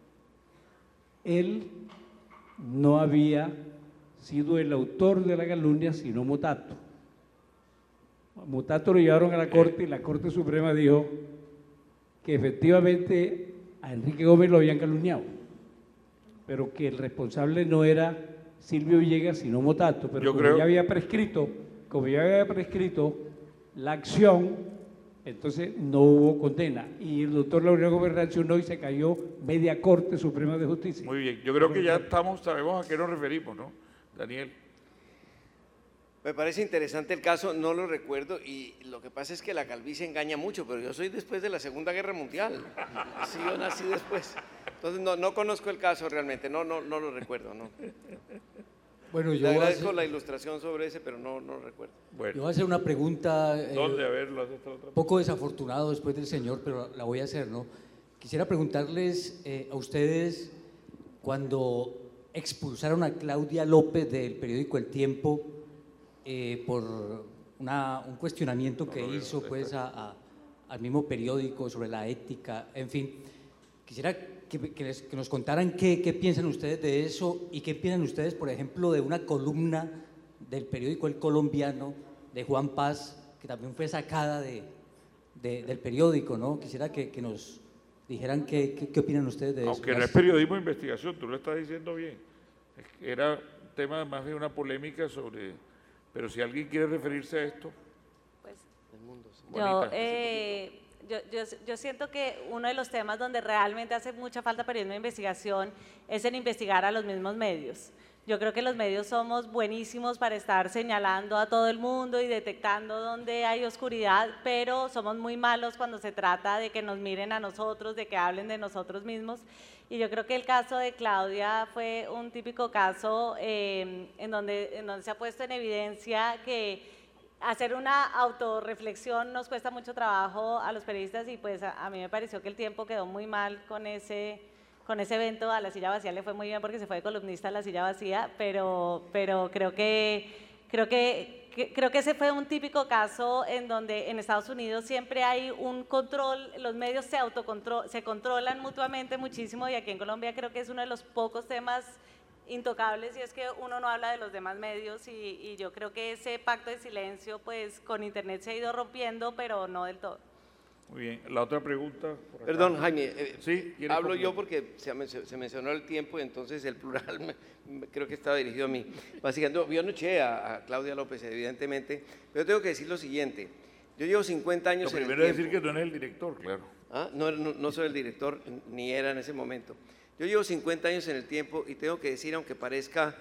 él no había sido el autor de la calumnia, sino Motato. Motato lo llevaron a la Corte y la Corte Suprema dijo que efectivamente a Enrique Gómez lo habían calumniado, pero que el responsable no era Silvio Villegas, sino Motato. Pero como ya había prescrito la acción, entonces no hubo condena. Y el doctor Laureano Gómez reaccionó y se cayó media Corte Suprema de Justicia. Muy bien, yo creo que ya sabemos a qué nos referimos, ¿no, Daniel? Me parece interesante el caso, no lo recuerdo, y lo que pasa es que la calvicie engaña mucho, pero yo soy después de la Segunda Guerra Mundial, sí, yo nací después, entonces no conozco el caso realmente, no lo recuerdo, no. Bueno, yo le agradezco la ilustración sobre ese, pero no lo recuerdo. Bueno. Yo voy a hacer una pregunta ¿Dónde? A ver, lo haces otra. Poco desafortunado después del señor, pero la voy a hacer, ¿no? Quisiera preguntarles a ustedes, cuando expulsaron a Claudia López del periódico El Tiempo, por un cuestionamiento que hizo pues al mismo periódico sobre la ética, en fin, quisiera que nos contaran qué piensan ustedes de eso y qué piensan ustedes, por ejemplo, de una columna del periódico El Colombiano de Juan Paz, que también fue sacada del periódico, ¿no? Quisiera que nos dijeran qué opinan ustedes de eso. Aunque no es periodismo de investigación, tú lo estás diciendo bien, era tema más de una polémica sobre... Pero si alguien quiere referirse a esto, pues, bonita. Yo siento que uno de los temas donde realmente hace mucha falta periodismo de investigación es en investigar a los mismos medios. Yo creo que los medios somos buenísimos para estar señalando a todo el mundo y detectando dónde hay oscuridad, pero somos muy malos cuando se trata de que nos miren a nosotros, de que hablen de nosotros mismos. Y yo creo que el caso de Claudia fue un típico caso en donde se ha puesto en evidencia que hacer una autorreflexión nos cuesta mucho trabajo a los periodistas, y pues a mí me pareció que El Tiempo quedó muy mal con ese evento. A La Silla Vacía le fue muy bien porque se fue de columnista a La Silla Vacía, pero creo que ese fue un típico caso en donde en Estados Unidos siempre hay un control, los medios se controlan mutuamente muchísimo, y aquí en Colombia creo que es uno de los pocos temas intocables, y es que uno no habla de los demás medios, y yo creo que ese pacto de silencio pues con Internet se ha ido rompiendo, pero no del todo. Muy bien, la otra pregunta. Perdón, Jaime, ¿sí? hablo yo porque se mencionó El Tiempo y entonces el plural creo que estaba dirigido a mí. Básicamente, yo no eché a Claudia López, evidentemente, pero tengo que decir lo siguiente. Yo llevo 50 años en El Tiempo. Lo primero es decir que tú no eres el director, claro. No soy el director, ni era en ese momento. Yo llevo 50 años en El Tiempo y tengo que decir, aunque parezca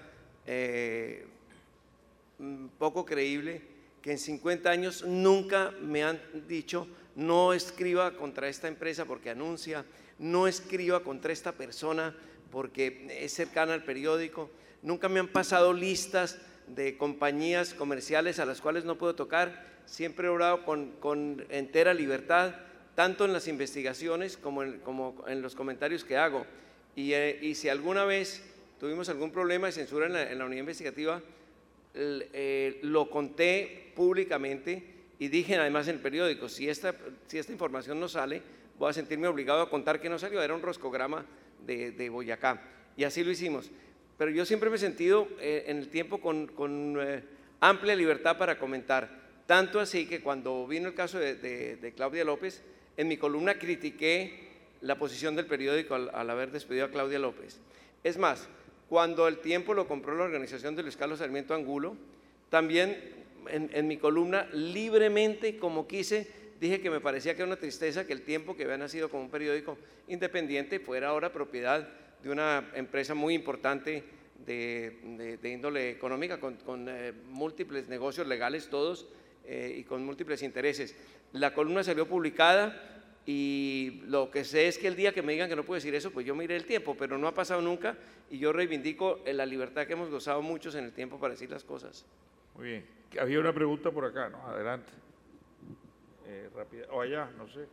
poco creíble, que en 50 años nunca me han dicho: no escriba contra esta empresa porque anuncia, no escriba contra esta persona porque es cercana al periódico. Nunca me han pasado listas de compañías comerciales a las cuales no puedo tocar. Siempre he obrado con entera libertad, tanto en las investigaciones como en los comentarios que hago. Y si alguna vez tuvimos algún problema de censura en la unidad investigativa, lo conté públicamente y dije además en el periódico: si esta información no sale, voy a sentirme obligado a contar que no salió. Era un roscograma de Boyacá, y así lo hicimos. Pero yo siempre me he sentido en El Tiempo con amplia libertad para comentar, tanto así que cuando vino el caso de Claudia López, en mi columna critiqué la posición del periódico al haber despedido a Claudia López. Es más, cuando El Tiempo lo compró la organización de Luis Carlos Sarmiento Angulo, también en mi columna, libremente, como quise, dije que me parecía que era una tristeza que El Tiempo, que había nacido como un periódico independiente, fuera ahora propiedad de una empresa muy importante de índole económica, con múltiples negocios legales todos y con múltiples intereses. La columna salió publicada y lo que sé es que el día que me digan que no puedo decir eso, pues yo miré el tiempo, pero no ha pasado nunca y yo reivindico la libertad que hemos gozado muchos en el tiempo para decir las cosas. Muy bien. Había una pregunta por acá, ¿no? Adelante. Rápida. O allá, no sé.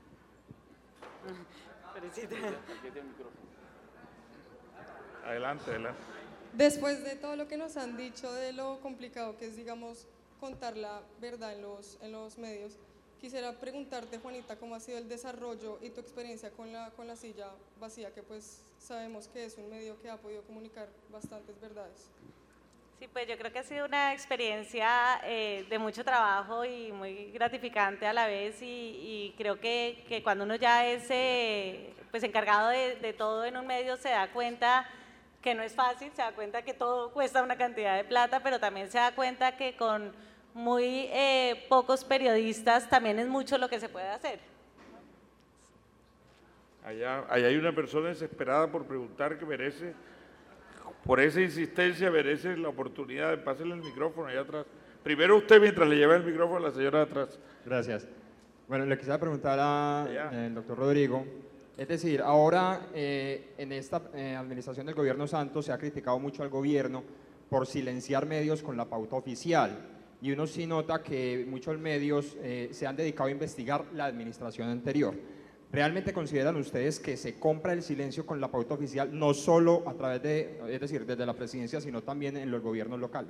Adelante, adelante. Después de todo lo que nos han dicho de lo complicado que es, digamos, contar la verdad en los medios, quisiera preguntarte, Juanita, cómo ha sido el desarrollo y tu experiencia con la silla vacía, que pues sabemos que es un medio que ha podido comunicar bastantes verdades. Sí, pues yo creo que ha sido una experiencia de mucho trabajo y muy gratificante a la vez y creo que cuando uno ya es pues encargado de todo en un medio se da cuenta que no es fácil, se da cuenta que todo cuesta una cantidad de plata, pero también se da cuenta que con muy pocos periodistas también es mucho lo que se puede hacer. Allá hay una persona desesperada por preguntar que merece, por esa insistencia merece la oportunidad de pasarle el micrófono allá atrás. Primero usted mientras le lleva el micrófono a la señora de atrás. Gracias. Bueno, le quisiera preguntar al doctor Rodrigo, es decir, ahora en esta administración del gobierno Santos se ha criticado mucho al gobierno por silenciar medios con la pauta oficial y uno sí nota que muchos medios se han dedicado a investigar la administración anterior. ¿Realmente consideran ustedes que se compra el silencio con la pauta oficial, no solo a través es decir, desde la presidencia, sino también en los gobiernos locales?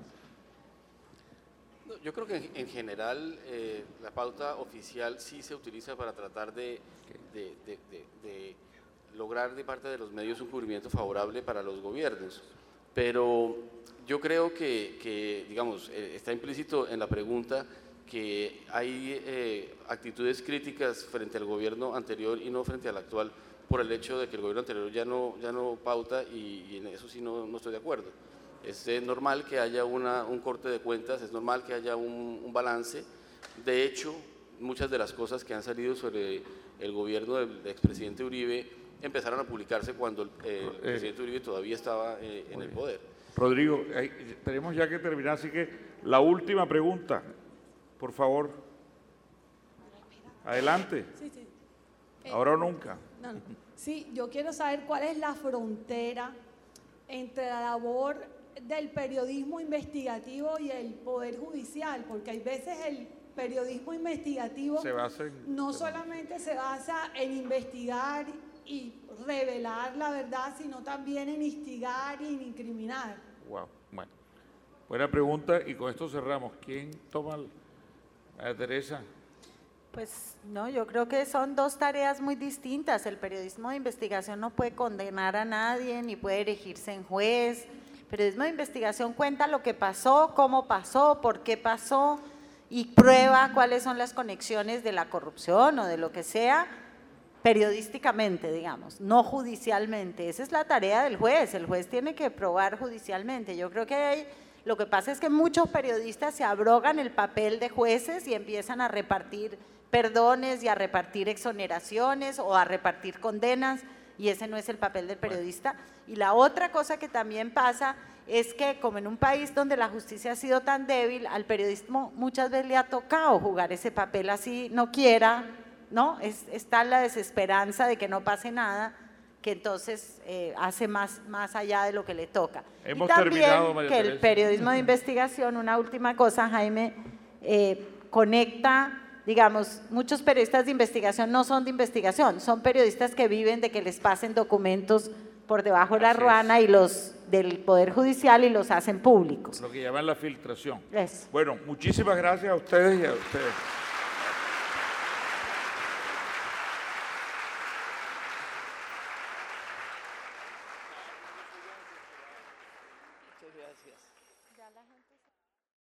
Yo creo que en general la pauta oficial sí se utiliza para tratar de lograr de parte de los medios un cubrimiento favorable para los gobiernos, pero yo creo que digamos, está implícito en la pregunta que hay actitudes críticas frente al gobierno anterior y no frente al actual por el hecho de que el gobierno anterior ya no pauta y en eso sí no estoy de acuerdo. Es normal que haya un corte de cuentas, es normal que haya un balance. De hecho, muchas de las cosas que han salido sobre el gobierno del expresidente Uribe empezaron a publicarse cuando el presidente Uribe todavía estaba en el poder. Rodrigo, tenemos ya que terminar, así que la última pregunta, por favor. Adelante. Sí, sí. Ahora o nunca. No. Sí, yo quiero saber cuál es la frontera entre la labor del periodismo investigativo y el Poder Judicial, porque hay veces el periodismo investigativo no solamente se basa en investigar y revelar la verdad, sino también en instigar y en incriminar. Wow, bueno. Buena pregunta y con esto cerramos. ¿Quién toma Teresa? Pues no, yo creo que son dos tareas muy distintas. El periodismo de investigación no puede condenar a nadie ni puede erigirse en juez. El periodismo de investigación cuenta lo que pasó, cómo pasó, por qué pasó y prueba cuáles son las conexiones de la corrupción o de lo que sea periodísticamente, digamos, no judicialmente. Esa es la tarea del juez. El juez tiene que probar judicialmente. Yo creo que lo que pasa es que muchos periodistas se abrogan el papel de jueces y empiezan a repartir perdones y a repartir exoneraciones o a repartir condenas, y ese no es el papel del periodista. Y la otra cosa que también pasa es que, como en un país donde la justicia ha sido tan débil, al periodismo muchas veces le ha tocado jugar ese papel así no quiera, ¿no? Está la desesperanza de que no pase nada, que entonces hace más allá de lo que le toca. Hemos y también terminado, María que Teresa. el periodismo de investigación, una última cosa, Jaime, conecta, digamos, muchos periodistas de investigación no son de investigación, son periodistas que viven de que les pasen documentos por debajo de la ruana y los del Poder Judicial y los hacen públicos. Lo que llaman la filtración. Eso. Bueno, muchísimas gracias a ustedes y a ustedes.